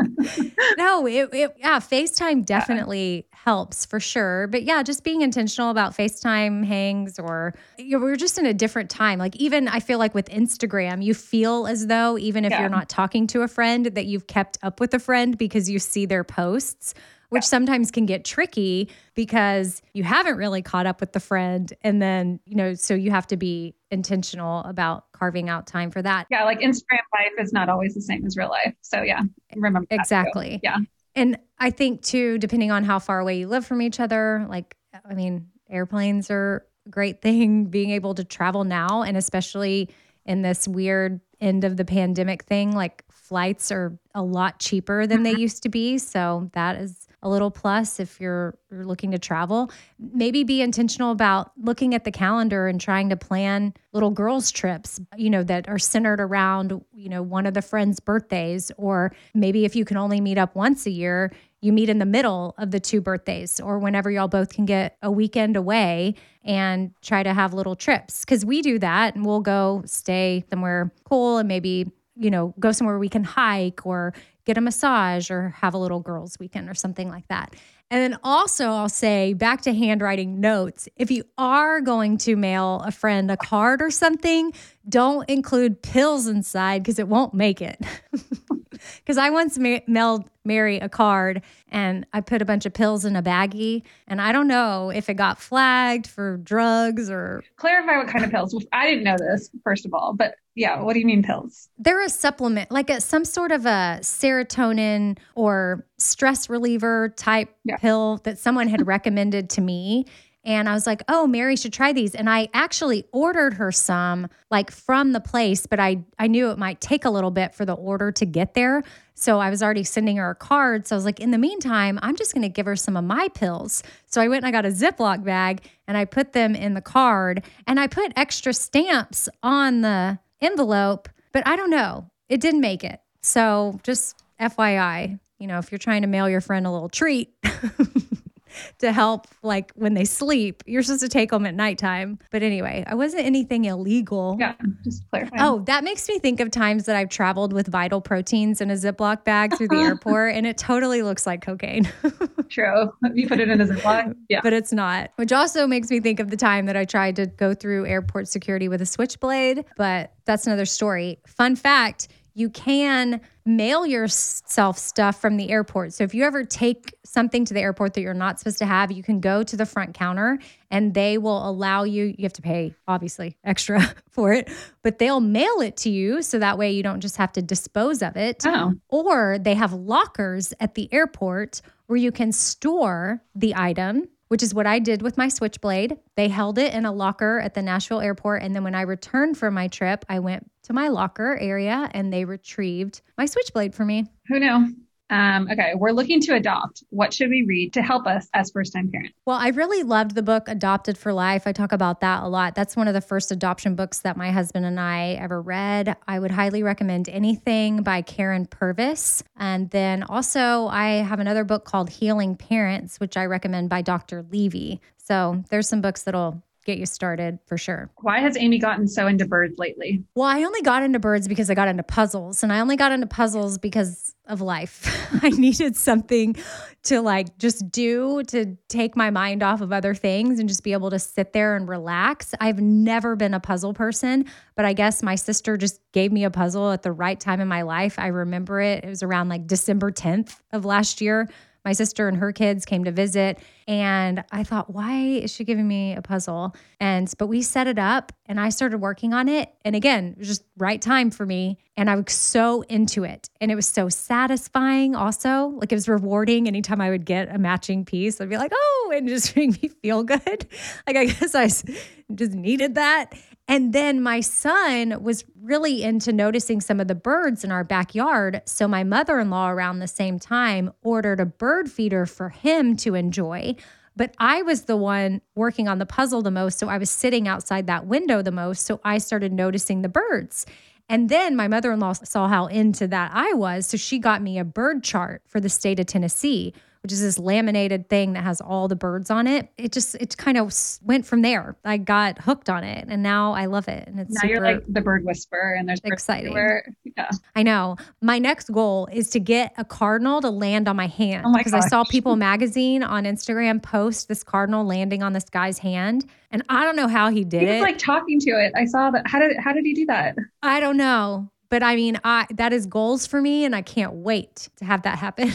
No, it, it yeah, FaceTime definitely yeah. helps for sure. But yeah, just being intentional about FaceTime hangs, or you know, we're just in a different time. Like even I feel like with Instagram, you feel as though even if yeah. you're not talking to a friend, that you've kept up with a friend because you see their posts, which yeah. sometimes can get tricky because you haven't really caught up with the friend. And then, you know, so you have to be intentional about carving out time for that. Yeah, like Instagram life is not always the same as real life. So yeah, remember that exactly. too. Yeah. And I think too, depending on how far away you live from each other, like, I mean, airplanes are a great thing, being able to travel now. And especially in this weird end of the pandemic thing, like flights are a lot cheaper than they used to be. So that is a little plus if you're, you're looking to travel. Maybe be intentional about looking at the calendar and trying to plan little girls' trips, you know, that are centered around, you know, one of the friends' birthdays. Or maybe if you can only meet up once a year, you meet in the middle of the two birthdays, or whenever y'all both can get a weekend away and try to have little trips. Because we do that, and we'll go stay somewhere cool and maybe, you know, go somewhere we can hike or get a massage or have a little girls' weekend or something like that. And then also I'll say, back to handwriting notes, if you are going to mail a friend a card or something, don't include pills inside because it won't make it. Because I once ma- mailed Mary a card and I put a bunch of pills in a baggie, and I don't know if it got flagged for drugs or... Clarify what kind of pills. I didn't know this, first of all, but yeah, what do you mean pills? They're a supplement, like a, some sort of a serotonin or stress reliever type yeah. pill that someone had recommended to me. And I was like, oh, Mary should try these. And I actually ordered her some like from the place, but I, I knew it might take a little bit for the order to get there. So I was already sending her a card. So I was like, in the meantime, I'm just going to give her some of my pills. So I went and I got a Ziploc bag and I put them in the card, and I put extra stamps on the envelope, but I don't know. It didn't make it. So just F Y I, you know, if you're trying to mail your friend a little treat to help, like when they sleep, you're supposed to take them at nighttime. But anyway, I wasn't anything illegal. Yeah, just clarify. Oh, that makes me think of times that I've traveled with Vital Proteins in a Ziploc bag through the airport, and it totally looks like cocaine. True. You put it in a Ziploc? Yeah. But it's not. Which also makes me think of the time that I tried to go through airport security with a switchblade, but that's another story. Fun fact, you can mail yourself stuff from the airport. So if you ever take something to the airport that you're not supposed to have, you can go to the front counter and they will allow you, you have to pay obviously extra for it, but they'll mail it to you. So that way you don't just have to dispose of it. Oh. Or they have lockers at the airport where you can store the item, which is what I did with my switchblade. They held it in a locker at the Nashville airport. And then when I returned from my trip, I went to my locker area and they retrieved my switchblade for me. Who knew? Um, okay, we're looking to adopt. What should we read to help us as first-time parents? Well, I really loved the book Adopted for Life. I talk about that a lot. That's one of the first adoption books that my husband and I ever read. I would highly recommend Anything by Karen Purvis. And then also I have another book called Healing Parents, which I recommend by Doctor Levy. So there's some books that'll get you started for sure. Why has Amy gotten so into birds lately? Well, I only got into birds because I got into puzzles, and I only got into puzzles because of life. I needed something to like just do to take my mind off of other things and just be able to sit there and relax. I've never been a puzzle person, but I guess my sister just gave me a puzzle at the right time in my life. I remember it. It was around like December tenth of last year. My sister and her kids came to visit, and I thought, why is she giving me a puzzle? And, but we set it up and I started working on it. And again, it was just right time for me. And I was so into it. And it was so satisfying also. Like it was rewarding anytime I would get a matching piece. I'd be like, oh, and just make me feel good. Like, I guess I just needed that. And then my son was really into noticing some of the birds in our backyard. So my mother-in-law around the same time ordered a bird feeder for him to enjoy. But I was the one working on the puzzle the most. So I was sitting outside that window the most. So I started noticing the birds. And then my mother-in-law saw how into that I was. So she got me a bird chart for the state of Tennessee, which is this laminated thing that has all the birds on it. It just, it kind of went from there. I got hooked on it and now I love it. And it's now super you're like the bird whisperer and there's exciting. Yeah. I know. My next goal is to get a cardinal to land on my hand. Oh my Because I saw People Magazine on Instagram post this cardinal landing on this guy's hand. And I don't know how he did he was it. like talking to it. I saw that. How did, how did he do that? I don't know. But I mean, I that is goals for me and I can't wait to have that happen.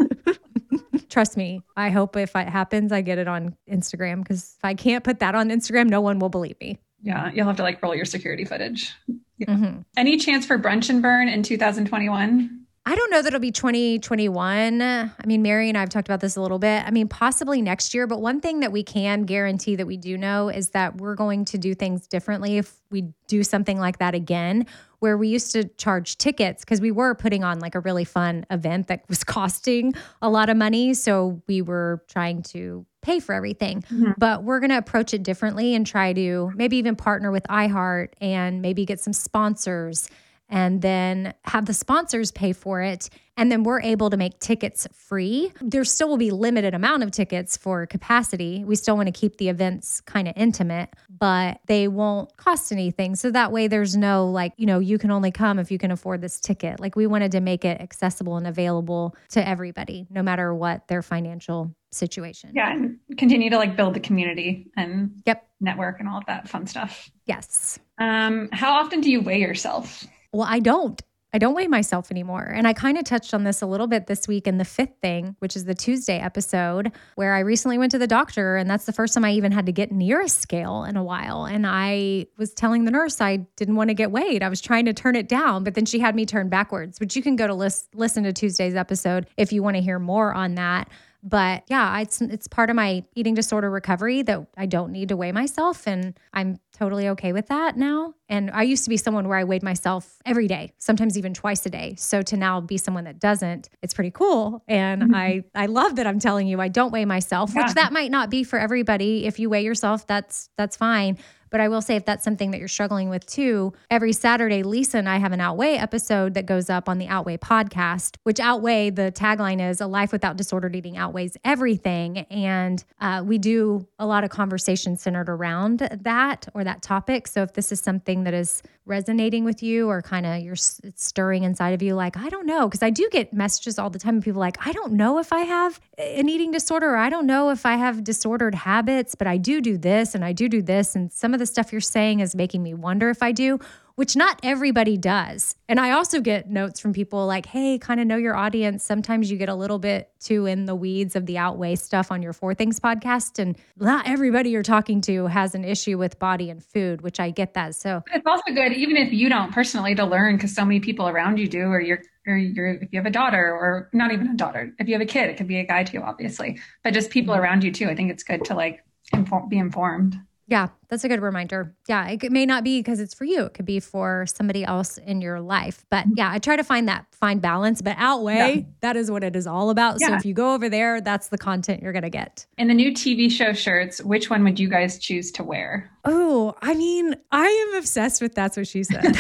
Trust me. I hope if it happens, I get it on Instagram because if I can't put that on Instagram, no one will believe me. Yeah. You'll have to like roll your security footage. Yeah. Mm-hmm. Any chance for brunch and burn in two thousand twenty-one? I don't know that it'll be twenty twenty-one. I mean, Mary and I have talked about this a little bit. I mean, possibly next year. But one thing that we can guarantee that we do know is that we're going to do things differently if we do something like that again, where we used to charge tickets because we were putting on like a really fun event that was costing a lot of money. So we were trying to pay for everything. Mm-hmm. But we're going to approach it differently and try to maybe even partner with iHeart and maybe get some sponsors and then have the sponsors pay for it. And then we're able to make tickets free. There still will be limited amount of tickets for capacity. We still want to keep the events kind of intimate, but they won't cost anything. So that way there's no like, you know, you can only come if you can afford this ticket. Like we wanted to make it accessible and available to everybody, no matter what their financial situation. Yeah. And continue to like build the community and yep. network and all of that fun stuff. Yes. Um, how often do you weigh yourself? Well, I don't. I don't weigh myself anymore. And I kind of touched on this a little bit this week in the fifth thing, which is the Tuesday episode, where I recently went to the doctor. And that's the first time I even had to get near a scale in a while. And I was telling the nurse I didn't want to get weighed. I was trying to turn it down, but then she had me turn backwards, which you can go to list, listen to Tuesday's episode if you want to hear more on that. But yeah, it's it's part of my eating disorder recovery that I don't need to weigh myself. And I'm totally okay with that now. And I used to be someone where I weighed myself every day, sometimes even twice a day. So to now be someone that doesn't, it's pretty cool. And mm-hmm. I, I love that I'm telling you I don't weigh myself, yeah. which that might not be for everybody. If you weigh yourself, that's that's fine. But I will say if that's something that you're struggling with too, every Saturday, Lisa and I have an Outweigh episode that goes up on the Outweigh podcast, which Outweigh, the tagline is a life without disordered eating outweighs everything. And uh, we do a lot of conversation centered around that or that topic. So if this is something that is resonating with you or kind of you're it's stirring inside of you, like, I don't know, because I do get messages all the time of people like, I don't know if I have an eating disorder or I don't know if I have disordered habits, but I do do this and I do do this. And some of the stuff you're saying is making me wonder if I do, which not everybody does. And I also get notes from people like, hey, kind of know your audience. Sometimes you get a little bit too in the weeds of the Outweigh stuff on your Four Things podcast. And not everybody you're talking to has an issue with body and food, which I get that. So it's also good, even if you don't personally, to learn because so many people around you do, or you're, or you're, if you have a daughter or not even a daughter, if you have a kid, it could be a guy too, obviously, but just people mm-hmm. around you too. I think it's good to like inform, be informed. Yeah, that's a good reminder. Yeah, it may not be because it's for you. It could be for somebody else in your life. But yeah, I try to find that fine balance. But Outweigh, yeah. that is what it is all about. Yeah. So if you go over there, that's the content you're going to get. And the new T V show shirts, which one would you guys choose to wear? Oh, I mean, I am obsessed with That's What She Said.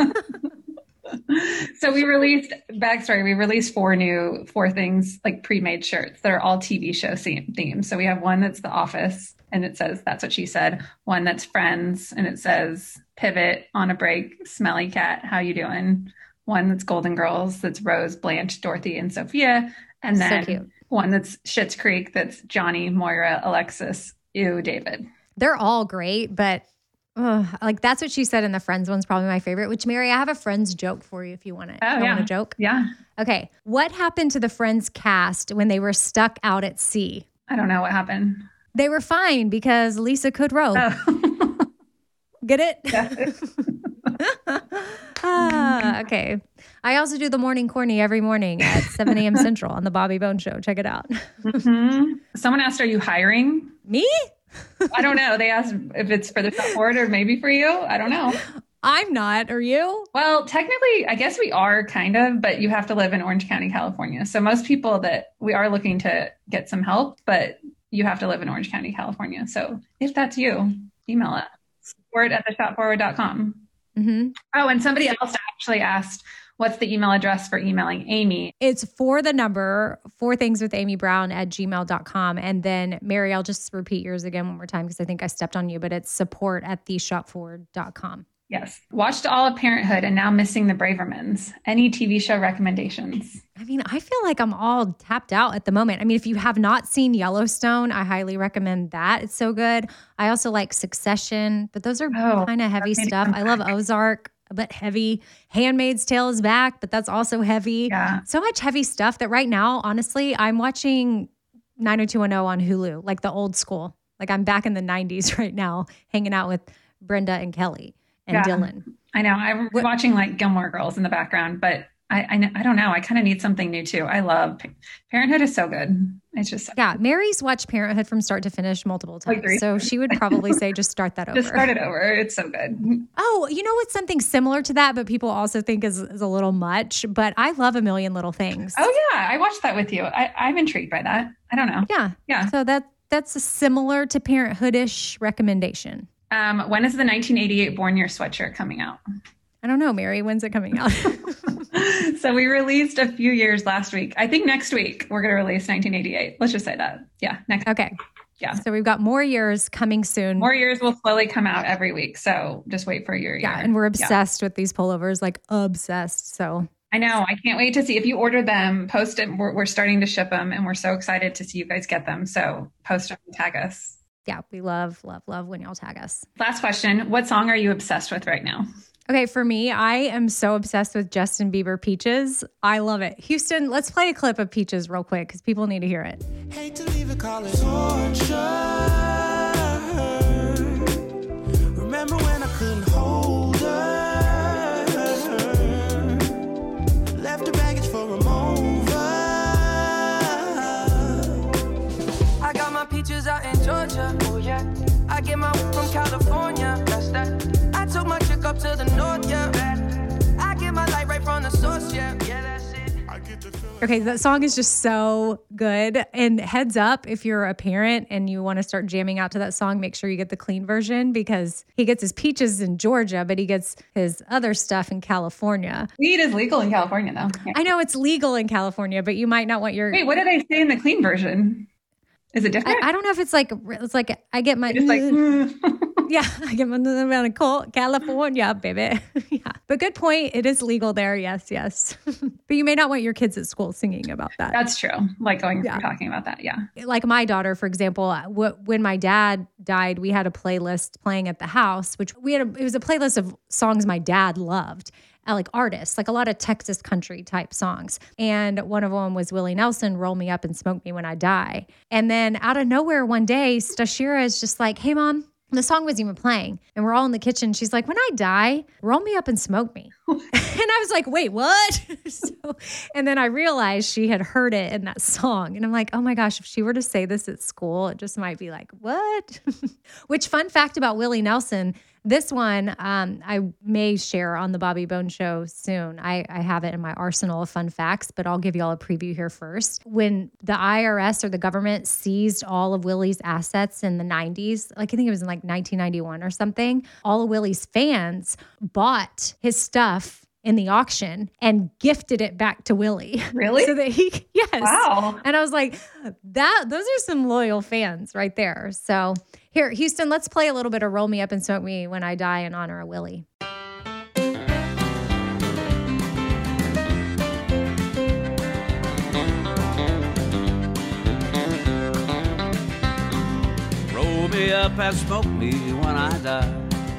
So we released, backstory, we released four new, four things like pre-made shirts that are all T V show themed. So we have one that's The Office and it says, That's What She Said. One that's Friends and it says, Pivot, On a Break, Smelly Cat, How You Doing? One that's Golden Girls, that's Rose, Blanche, Dorothy, and Sophia. And then so one that's Schitt's Creek, that's Johnny, Moira, Alexis, Ew, David. They're all great, but Ugh, like That's What She Said and the Friends one's probably my favorite, which Mary, I have a Friends joke for you if you want it. Oh, you yeah. want a joke? Yeah. Okay. What happened to the Friends cast when they were stuck out at sea? I don't know what happened. They were fine because Lisa could row. Oh. Get it? Yeah. ah, okay. I also do the Morning Corny every morning at seven a.m. Central on the Bobby Bone Show. Check it out. Mm-hmm. Someone asked, are you hiring? Me? I don't know. They asked if it's for the Shop Forward or maybe for you. I don't know. I'm not. Are you? Well, technically, I guess we are kind of, but you have to live in Orange County, California. So most people that we are looking to get some help, but you have to live in Orange County, California. So if that's you, email it. Support at the shop forward dot com. Mm-hmm. Oh, and somebody else actually asked, What's the email address for emailing Amy? It's for the number, four things with Amy Brown at gmail dot com. And then Mary, I'll just repeat yours again one more time because I think I stepped on you, but it's support at the shop forward dot com. Yes. Watched all of Parenthood and now missing the Bravermans. Any T V show recommendations? I mean, I feel like I'm all tapped out at the moment. I mean, if you have not seen Yellowstone, I highly recommend that. It's so good. I also like Succession, but those are oh, kind of heavy stuff. I love Ozark, but heavy. Handmaid's Tale is back, but that's also heavy. Yeah. So much heavy stuff that right now, honestly, I'm watching nine oh two one oh on Hulu, like the old school. Like I'm back in the nineties right now, hanging out with Brenda and Kelly. And yeah, Dylan. I know. I'm what, watching like Gilmore Girls in the background, but I I, I don't know. I kind of need something new too. I love Parenthood is so good. It's just so yeah. good. Mary's watched Parenthood from start to finish multiple times, like so she would probably say just start that over. Just start it over. It's so good. Oh, you know what's something similar to that, but people also think is, is a little much. But I love A Million Little Things. Oh yeah, I watched that with you. I, I'm intrigued by that. I don't know. Yeah, yeah. So that that's a similar to Parenthood-ish recommendation. Um, when is the nineteen eighty-eight Born Year sweatshirt coming out? I don't know, Mary. When's it coming out? So we released a few years last week. I think next week we're going to release nineteen eighty-eight. Let's just say that. Yeah. Next. Okay. Yeah. So we've got more years coming soon. More years will slowly come out every week. So just wait for your year. Yeah. And we're obsessed yeah. with these pullovers, like obsessed. So I know. I can't wait to see. If you order them, post it. We're, we're starting to ship them and we're so excited to see you guys get them. So post them and tag us. Yeah, we love, love, love when y'all tag us. Last question. What song are you obsessed with right now? Okay, for me, I am so obsessed with Justin Bieber, Peaches. I love it. Houston, let's play a clip of Peaches real quick because people need to hear it. Hate to leave it, call it torture. Remember when I couldn't hold her? Left her baggage for a moment. I got my peaches out in Georgia. Oh yeah. I get my from California. That's that. I took my chick up to the north, yeah. I get my light right from the source, yeah. Yeah, that's it. I get the okay, that song is just so good. And heads up, if you're a parent and you want to start jamming out to that song, make sure you get the clean version because he gets his peaches in Georgia, but he gets his other stuff in California. Weed is legal in California, though. Yeah. I know it's legal in California, but you might not want your... Wait, what did I say in the clean version? Is it different? I, I don't know if it's like, it's like, I get my... It's like... Yeah, I get my around in cold California, baby. Yeah, but good point. It is legal there. Yes, yes. But you may not want your kids at school singing about that. That's true. Like going yeah. talking about that. Yeah. Like my daughter, for example, w- when my dad died, we had a playlist playing at the house, which we had. A, it was a playlist of songs my dad loved. Like artists, like a lot of Texas country type songs. And one of them was Willie Nelson, Roll Me Up and Smoke Me When I Die. And then out of nowhere one day, Stashira is just like, hey, Mom, the song wasn't even playing. And we're all in the kitchen. She's like, when I die, roll me up and smoke me. And I was like, wait, what? so, and then I realized she had heard it in that song. And I'm like, oh my gosh, if she were to say this at school, it just might be like, what? Which fun fact about Willie Nelson, this one um, I may share on the Bobby Bones Show soon. I, I have it in my arsenal of fun facts, but I'll give you all a preview here first. When the I R S or the government seized all of Willie's assets in the nineties, like I think it was in like nineteen ninety-one or something, all of Willie's fans bought his stuff in the auction and gifted it back to Willie. Really? So that he, yes. Wow. And I was like, that, those are some loyal fans right there. So here, Houston, let's play a little bit of Roll Me Up and Smoke Me When I Die in honor of Willie. Roll me up and smoke me when I die.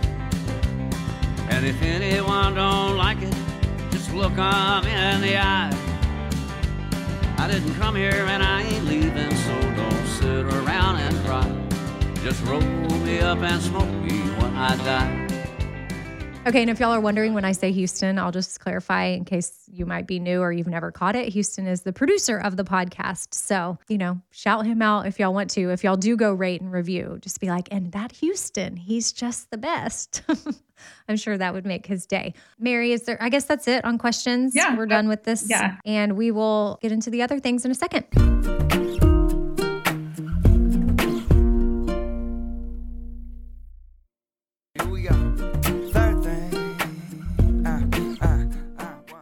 And if anyone don't like it, just look 'em in the eye. I didn't come here and I ain't leaving, so don't sit around and cry. Just roll me up and smoke me when I die. Okay, and if y'all are wondering when I say Houston, I'll just clarify in case you might be new or you've never caught it. Houston is the producer of the podcast. So, you know, shout him out if y'all want to. If y'all do go rate and review, just be like, and that Houston, he's just the best. I'm sure that would make his day. Mary, is there, I guess that's it on questions. Yeah. We're done with this. Yeah. And we will get into the other things in a second.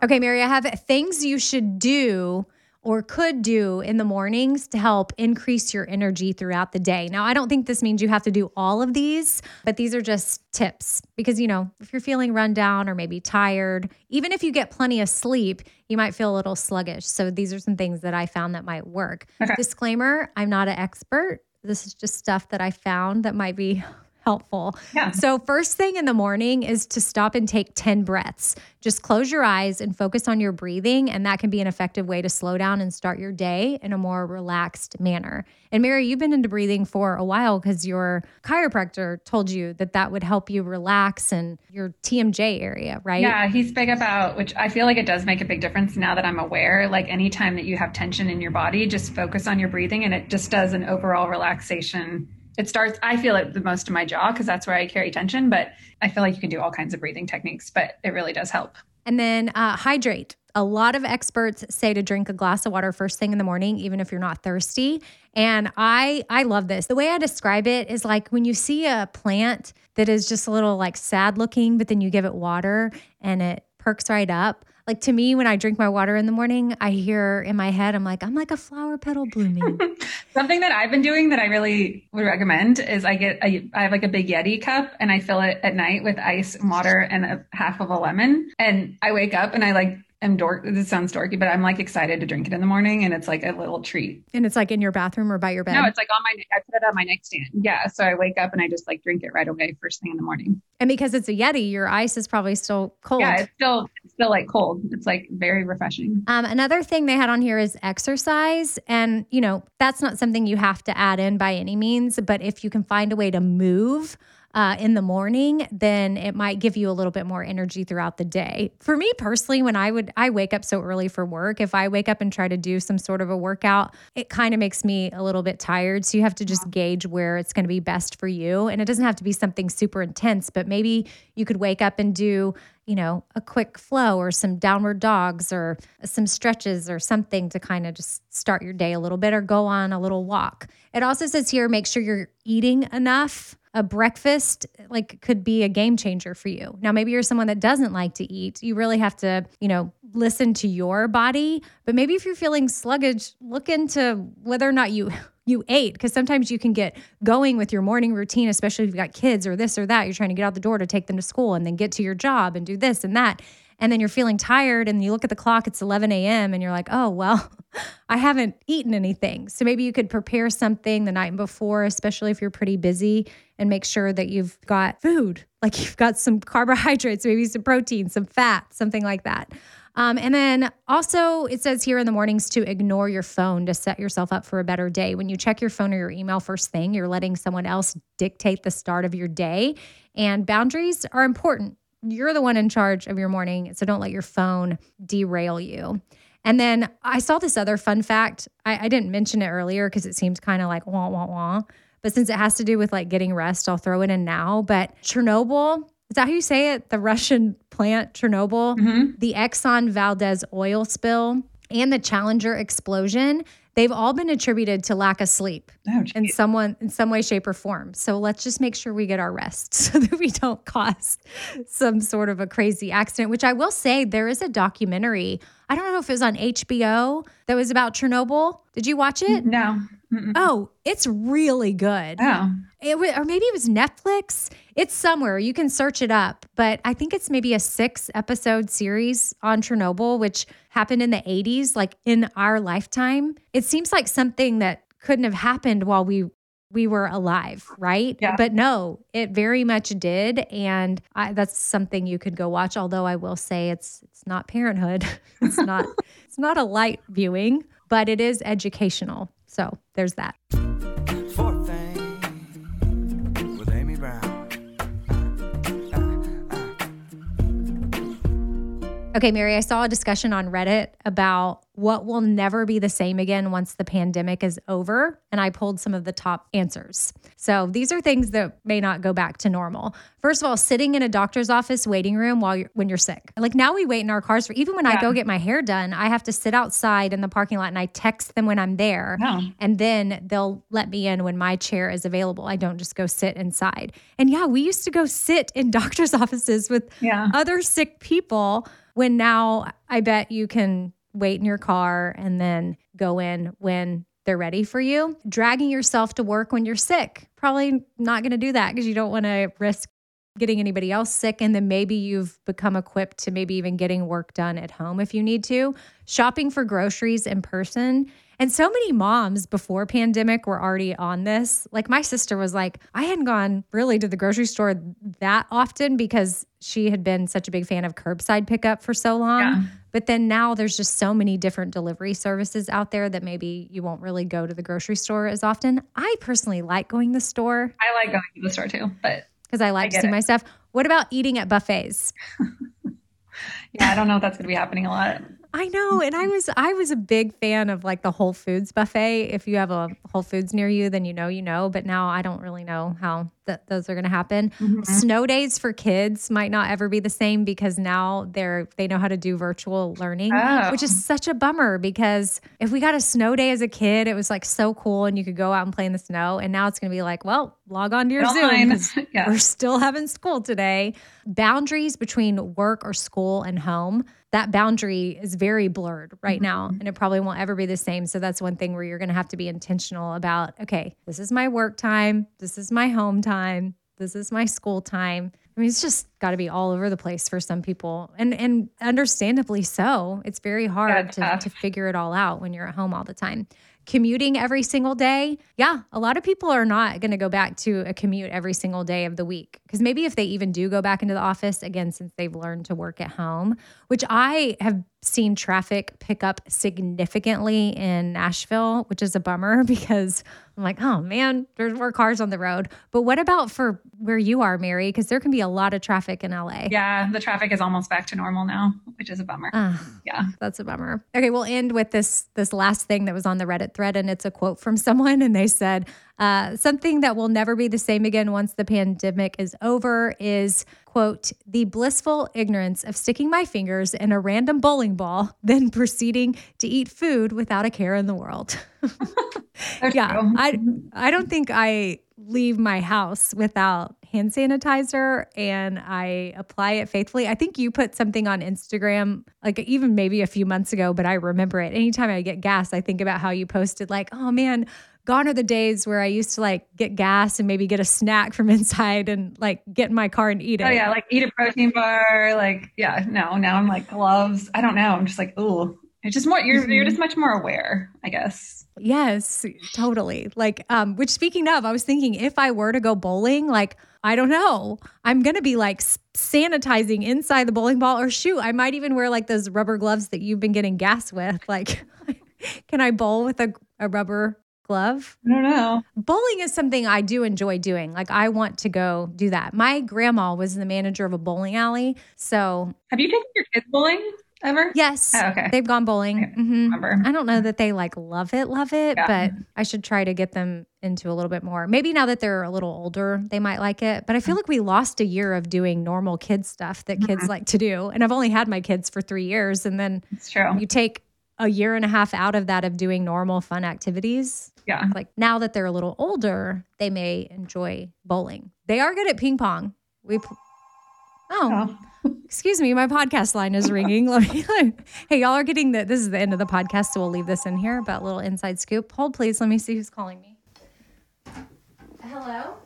Okay, Mary, I have things you should do or could do in the mornings to help increase your energy throughout the day. Now, I don't think this means you have to do all of these, but these are just tips because, you know, if you're feeling run down or maybe tired, even if you get plenty of sleep, you might feel a little sluggish. So these are some things that I found that might work. Okay. Disclaimer, I'm not an expert. This is just stuff that I found that might be helpful. Yeah. So first thing in the morning is to stop and take ten breaths. Just close your eyes and focus on your breathing. And that can be an effective way to slow down and start your day in a more relaxed manner. And Mary, you've been into breathing for a while because your chiropractor told you that that would help you relax in your T M J area, right? Yeah, he's big about, which I feel like it does make a big difference now that I'm aware, like anytime that you have tension in your body, just focus on your breathing and it just does an overall relaxation. It starts, I feel it the most in my jaw because that's where I carry tension, but I feel like you can do all kinds of breathing techniques, but it really does help. And then uh, hydrate. A lot of experts say to drink a glass of water first thing in the morning, even if you're not thirsty. And I I love this. The way I describe it is like when you see a plant that is just a little like sad looking, but then you give it water and it perks right up. Like to me, when I drink my water in the morning, I hear in my head, I'm like, I'm like a flower petal blooming. Something that I've been doing that I really would recommend is I get, a, I have like a big Yeti cup and I fill it at night with ice and water and a half of a lemon. And I wake up and I like, am dork. This sounds dorky, but I'm like excited to drink it in the morning and it's like a little treat. And it's like in your bathroom or by your bed? No, it's like on my, I put it on my nightstand. Yeah. So I wake up and I just like drink it right away first thing in the morning. And because it's a Yeti, your ice is probably still cold. Yeah, it's still it's still like cold. It's like very refreshing. Um, another thing they had on here is exercise. And, you know, that's not something you have to add in by any means. But if you can find a way to move uh, in the morning, then it might give you a little bit more energy throughout the day. For me personally, when I would, I wake up so early for work. If I wake up and try to do some sort of a workout, it kind of makes me a little bit tired. So you have to just gauge where it's going to be best for you. And it doesn't have to be something super intense, but maybe you could wake up and do, you know, a quick flow or some downward dogs or some stretches or something to kind of just start your day a little bit or go on a little walk. It also says here, make sure you're eating enough. A breakfast like could be a game changer for you. Now, maybe you're someone that doesn't like to eat. You really have to, you know, listen to your body. But maybe if you're feeling sluggish, look into whether or not you you ate, because sometimes you can get going with your morning routine, especially if you've got kids or this or that. You're trying to get out the door to take them to school and then get to your job and do this and that. And then you're feeling tired and you look at the clock, it's eleven a.m. and you're like, oh, well, I haven't eaten anything. So maybe you could prepare something the night before, especially if you're pretty busy, and make sure that you've got food, like you've got some carbohydrates, maybe some protein, some fat, something like that. Um, and then also it says here in the mornings to ignore your phone to set yourself up for a better day. When you check your phone or your email first thing, you're letting someone else dictate the start of your day. And boundaries are important. You're the one in charge of your morning, so don't let your phone derail you. And then I saw this other fun fact. I, I didn't mention it earlier because it seems kind of like wah, wah, wah. But since it has to do with like getting rest, I'll throw it in now. But Chernobyl, is that how you say it? The Russian plant Chernobyl, mm-hmm. the Exxon Valdez oil spill, and the Challenger explosion, they've all been attributed to lack of sleep oh, in someone in some way, shape, or form. So let's just make sure we get our rest so that we don't cause some sort of a crazy accident, which I will say there is a documentary. I don't know if it was on H B O that was about Chernobyl. Did you watch it? No. Mm-mm. Oh, it's really good. Oh. It w- or maybe it was Netflix. It's somewhere. You can search it up. But I think it's maybe a six episode series on Chernobyl, which happened in the eighties, like in our lifetime. It seems like something that couldn't have happened while we we were alive, right? Yeah. But no, it very much did. And I, that's something you could go watch. Although I will say it's it's not Parenthood. It's not it's not a light viewing, but it is educational. So there's that. Fourth thing with Amy Brown. Okay, Mary, I saw a discussion on Reddit about what will never be the same again once the pandemic is over. And I pulled some of the top answers. So these are things that may not go back to normal. First of all, sitting in a doctor's office waiting room while you're, when you're sick. Like now we wait in our cars for, even when yeah. I go get my hair done, I have to sit outside in the parking lot and I text them when I'm there. Oh. And then they'll let me in when my chair is available. I don't just go sit inside. And yeah, we used to go sit in doctor's offices with yeah. other sick people when now I bet you can wait in your car and then go in when they're ready for you. Dragging yourself to work when you're sick, probably not going to do that because you don't want to risk getting anybody else sick. And then maybe you've become equipped to maybe even getting work done at home if you need to. Shopping for groceries in person. And so many moms before pandemic were already on this. Like my sister was like, I hadn't gone really to the grocery store that often because she had been such a big fan of curbside pickup for so long. Yeah. But then now there's just so many different delivery services out there that maybe you won't really go to the grocery store as often. I personally like going to the store. I like going to the store too, but because I like I to see it. my stuff. What about eating at buffets? Yeah, I don't know if that's going to be happening a lot. I know. And I was I was a big fan of like the Whole Foods buffet. If you have a Whole Foods near you, then you know, you know. But now I don't really know how th- those are going to happen. Mm-hmm. Snow days for kids might not ever be the same because now they're they know how to do virtual learning, oh. which is such a bummer because if we got a snow day as a kid, it was like so cool and you could go out and play in the snow. And now it's going to be like, well, log on to your Zoom because yeah. we're still having school today. Boundaries between work or school and home. That boundary is very blurred right mm-hmm. now, and it probably won't ever be the same. So that's one thing where you're going to have to be intentional about, okay, this is my work time. This is my home time. This is my school time. I mean, it's just got to be all over the place for some people, and and understandably so. It's very hard to, to figure it all out when you're at home all the time. Commuting every single day. Yeah, a lot of people are not going to go back to a commute every single day of the week because maybe if they even do go back into the office, again, since they've learned to work at home, which I have seen traffic pick up significantly in Nashville, which is a bummer because I'm like, oh man, there's more cars on the road. But what about for where you are, Mary? Because there can be a lot of traffic in L A. Yeah, the traffic is almost back to normal now, which is a bummer. Uh, yeah, that's a bummer. Okay, we'll end with this this last thing that was on the Reddit thread, and it's a quote from someone, and they said, uh, something that will never be the same again once the pandemic is over is, quote, the blissful ignorance of sticking my fingers in a random bowling ball, then proceeding to eat food without a care in the world. Yeah, I I don't think I leave my house without hand sanitizer and I apply it faithfully. I think you put something on Instagram, like even maybe a few months ago, but I remember it. Anytime I get gas, I think about how you posted like, oh man, gone are the days where I used to like get gas and maybe get a snack from inside and like get in my car and eat it. Oh yeah, like eat a protein bar. Like, yeah, no, now I'm like gloves. I don't know. I'm just like, ooh, it's just more, you're, mm-hmm. you're just much more aware, I guess. Yes, totally. Like, um, which speaking of, I was thinking if I were to go bowling, like, I don't know, I'm going to be like sanitizing inside the bowling ball or shoot, I might even wear like those rubber gloves that you've been getting gas with. Like, can I bowl with a, a rubber glove? I don't know. Bowling is something I do enjoy doing. Like I want to go do that. My grandma was the manager of a bowling alley. So have you taken your kids bowling ever? Yes. Oh, okay. They've gone bowling. Okay. Mm-hmm. Remember. I don't know that they like love it, love it, yeah. but I should try to get them into a little bit more. Maybe now that they're a little older, they might like it. But I feel like we lost a year of doing normal kid stuff that kids mm-hmm. like to do. And I've only had my kids for three years. And then it's true. You take a year and a half out of that of doing normal fun activities. Yeah. Like now that they're a little older, they may enjoy bowling. They are good at ping pong. We pl- Oh, oh. Excuse me. My podcast line is ringing. Let me, hey, y'all are getting the, this is the end of the podcast. So we'll leave this in here, but a little inside scoop. Hold please. Let me see who's calling me. Hello?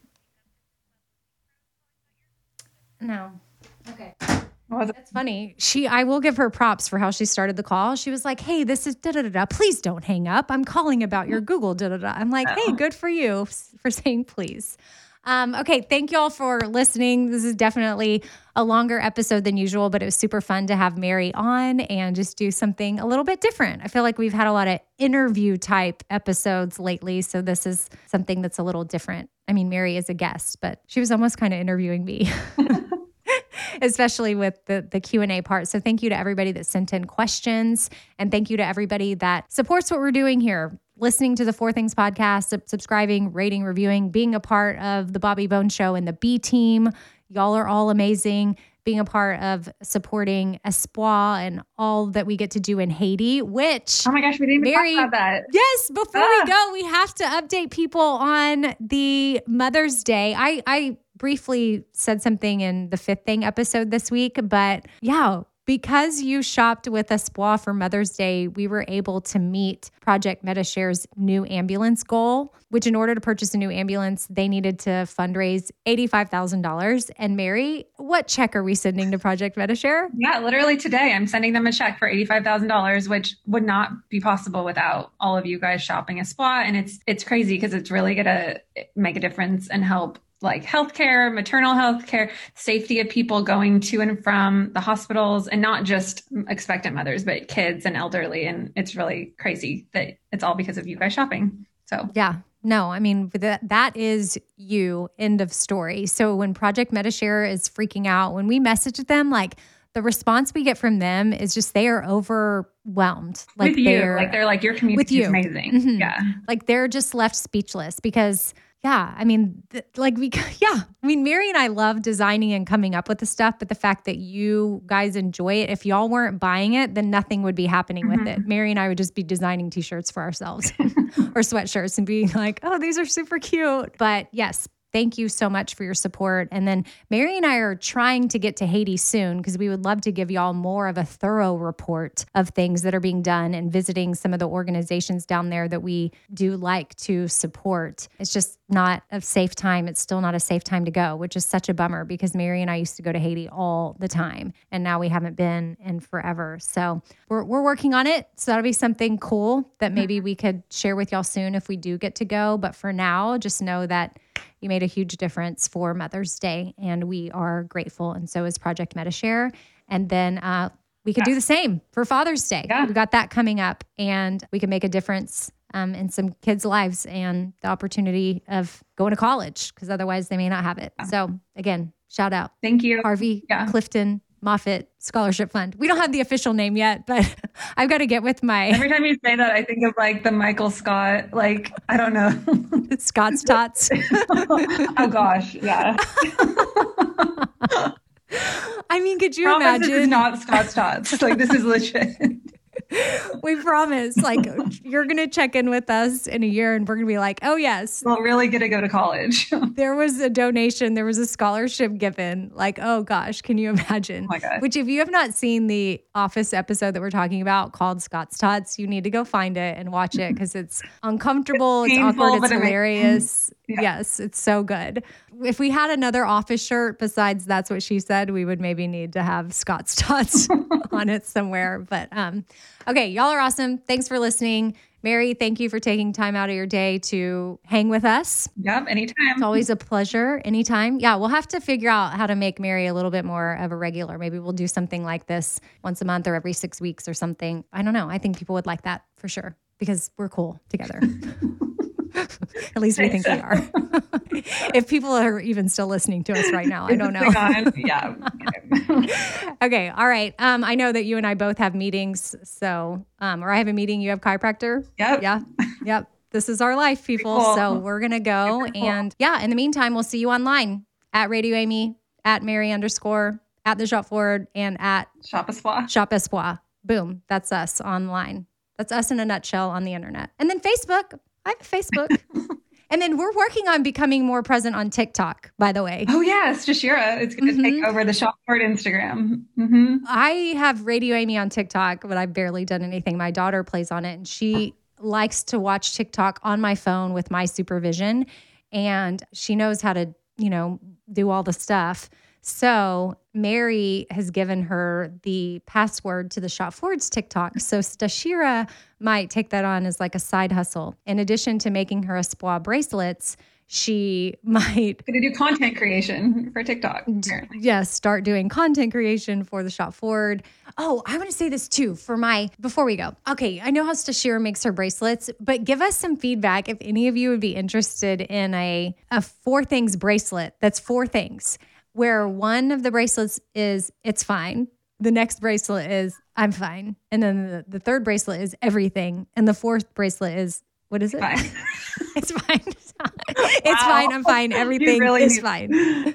No. Okay. That's funny. She, I will give her props for how she started the call. She was like, hey, this is da da da da. Please don't hang up. I'm calling about your Google da da da. I'm like, hey, good for you for saying please. Um, okay. Thank you all for listening. This is definitely a longer episode than usual, but it was super fun to have Mary on and just do something a little bit different. I feel like we've had a lot of interview type episodes lately. So this is something that's a little different. I mean, Mary is a guest, but she was almost kind of interviewing me. Especially with the, the Q and A part. So thank you to everybody that sent in questions. And thank you to everybody that supports what we're doing here. Listening to the Four Things podcast, subscribing, rating, reviewing, being a part of the Bobby Bones Show and the B team. Y'all are all amazing. Being a part of supporting Espoir and all that we get to do in Haiti, which... Oh my gosh, we didn't even Mary, talk about that. Yes, before ah. we go, we have to update people on the Mother's Day. I, I briefly said something in the Fifth Thing episode this week, but yeah, because you shopped with Espoir for Mother's Day, we were able to meet Project Metashare's new ambulance goal, which in order to purchase a new ambulance, they needed to fundraise eighty-five thousand dollars. And Mary, what check are we sending to Project Metashare? Yeah, literally today, I'm sending them a check for eighty-five thousand dollars, which would not be possible without all of you guys shopping Espoir. And it's it's crazy because it's really going to make a difference and help like healthcare, maternal healthcare, safety of people going to and from the hospitals, and not just expectant mothers, but kids and elderly. And it's really crazy that it's all because of you guys shopping. So yeah. No, I mean, that that is you, end of story. So when Project Metashare is freaking out, when we message them, like the response we get from them is just they are overwhelmed. Like with you, they're, like they're like, your community is amazing. Mm-hmm. Yeah. Like they're just left speechless because yeah, I mean, th- like we, yeah, I mean, Mary and I love designing and coming up with the stuff, but the fact that you guys enjoy it, if y'all weren't buying it, then nothing would be happening mm-hmm. with it. Mary and I would just be designing t-shirts for ourselves or sweatshirts and being like, oh, these are super cute. But yes, thank you so much for your support. And then Mary and I are trying to get to Haiti soon because we would love to give y'all more of a thorough report of things that are being done and visiting some of the organizations down there that we do like to support. It's just not a safe time. It's still not a safe time to go, which is such a bummer because Mary and I used to go to Haiti all the time. And now we haven't been in forever. So we're, we're working on it. So that'll be something cool that maybe we could share with y'all soon if we do get to go. But for now, just know that you made a huge difference for Mother's Day, and we are grateful. And so is Project Metashare. And then uh, we could yeah. do the same for Father's Day. Yeah. We've got that coming up, and we can make a difference um, in some kids' lives and the opportunity of going to college, because otherwise they may not have it. Yeah. So again, shout out. Thank you. Harvey, yeah. Clifton, Moffitt Scholarship Fund. We don't have the official name yet, but I've got to get with my... Every time you say that, I think of like the Michael Scott, like, I don't know. Scott's Tots. Oh gosh, yeah. I mean, could you Promise imagine? This is not Scott's Tots. Like, this is legit. We promise. Like, you're going to check in with us in a year and we're going to be like, oh, yes. Well, really get to go to college. There was a donation. There was a scholarship given. Like, oh, gosh, can you imagine? Oh, my God. Which, if you have not seen the Office episode that we're talking about called Scott's Tots, you need to go find it and watch it because it's uncomfortable. It's, it's awkward. It's it hilarious. Yeah. Yes, it's so good. If we had another Office shirt besides That's What She Said, we would maybe need to have Scott's Tots on it somewhere. But um, okay, y'all are awesome. Thanks for listening. Mary, thank you for taking time out of your day to hang with us. Yep, anytime. It's always a pleasure. Anytime. Yeah, we'll have to figure out how to make Mary a little bit more of a regular. Maybe we'll do something like this once a month or every six weeks or something. I don't know. I think people would like that for sure because we're cool together. At least we think we are. If people are even still listening to us right now, I don't know. Yeah. Okay. All right. Um, I know that you and I both have meetings. So, um, or I have a meeting, you have chiropractor. Yep. Yeah. Yep. This is our life, people. Cool. So we're going to go. Cool. And yeah, in the meantime, we'll see you online at Radio Amy, at Mary underscore, at the Shop Forward, and at Shop Espoir. Shop Espoir. Boom. That's us online. That's us in a nutshell on the internet. And then Facebook. I have Facebook. And then we're working on becoming more present on TikTok, by the way. Oh, yes. Jashira. It's going to mm-hmm. take over the Shop Forward Instagram. Mm-hmm. I have Radio Amy on TikTok, but I've barely done anything. My daughter plays on it, and she likes to watch TikTok on my phone with my supervision. And she knows how to, you know, do all the stuff. So Mary has given her the password to the Shop Forward's TikTok. So Stashira might take that on as like a side hustle. In addition to making her Espoir bracelets, she might... Going to do content creation for TikTok. Apparently. Yes, start doing content creation for the Shop Forward. Oh, I want to say this too for my... Before we go. Okay, I know how Stashira makes her bracelets, but give us some feedback if any of you would be interested in a, a four things bracelet. That's four things. Where one of the bracelets is, it's fine. The next bracelet is, I'm fine. And then the, the third bracelet is everything. And the fourth bracelet is, what is it? Fine. It's fine. It's wow. fine. I'm fine. Everything really is fine.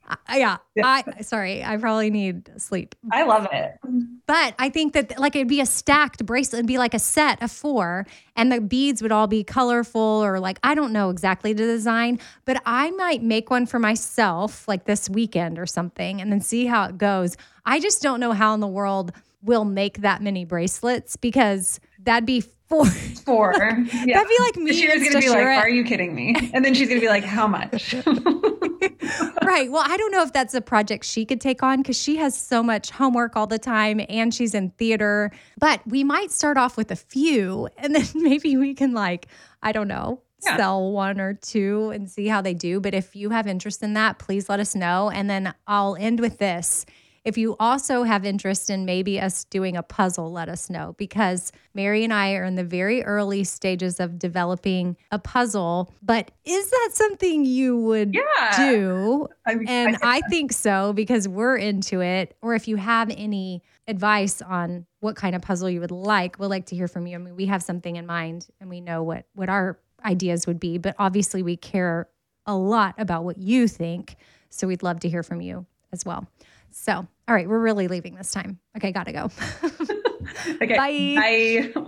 I, yeah, I sorry, I probably need sleep. I love it. But I think that like it'd be a stacked bracelet, it'd be like a set of four, and the beads would all be colorful or like I don't know exactly the design, but I might make one for myself like this weekend or something, and then see how it goes. I just don't know how in the world we'll make that many bracelets because that'd be four. Four. Yeah. That'd be like me. She was going to be like, "Are you kidding me?" And then she's going to be like, "How much?" Right. Well, I don't know if that's a project she could take on because she has so much homework all the time and she's in theater. But we might start off with a few and then maybe we can like, I don't know, yeah. sell one or two and see how they do. But if you have interest in that, please let us know. And then I'll end with this. If you also have interest in maybe us doing a puzzle, let us know because Mary and I are in the very early stages of developing a puzzle. But is that something you would yeah. do? I mean, and I, I think so because we're into it. Or if you have any advice on what kind of puzzle you would like, we'd like to hear from you. I mean, we have something in mind and we know what, what our ideas would be. But obviously we care a lot about what you think. So we'd love to hear from you as well. So, all right, we're really leaving this time. Okay, gotta go. Okay, bye. Bye.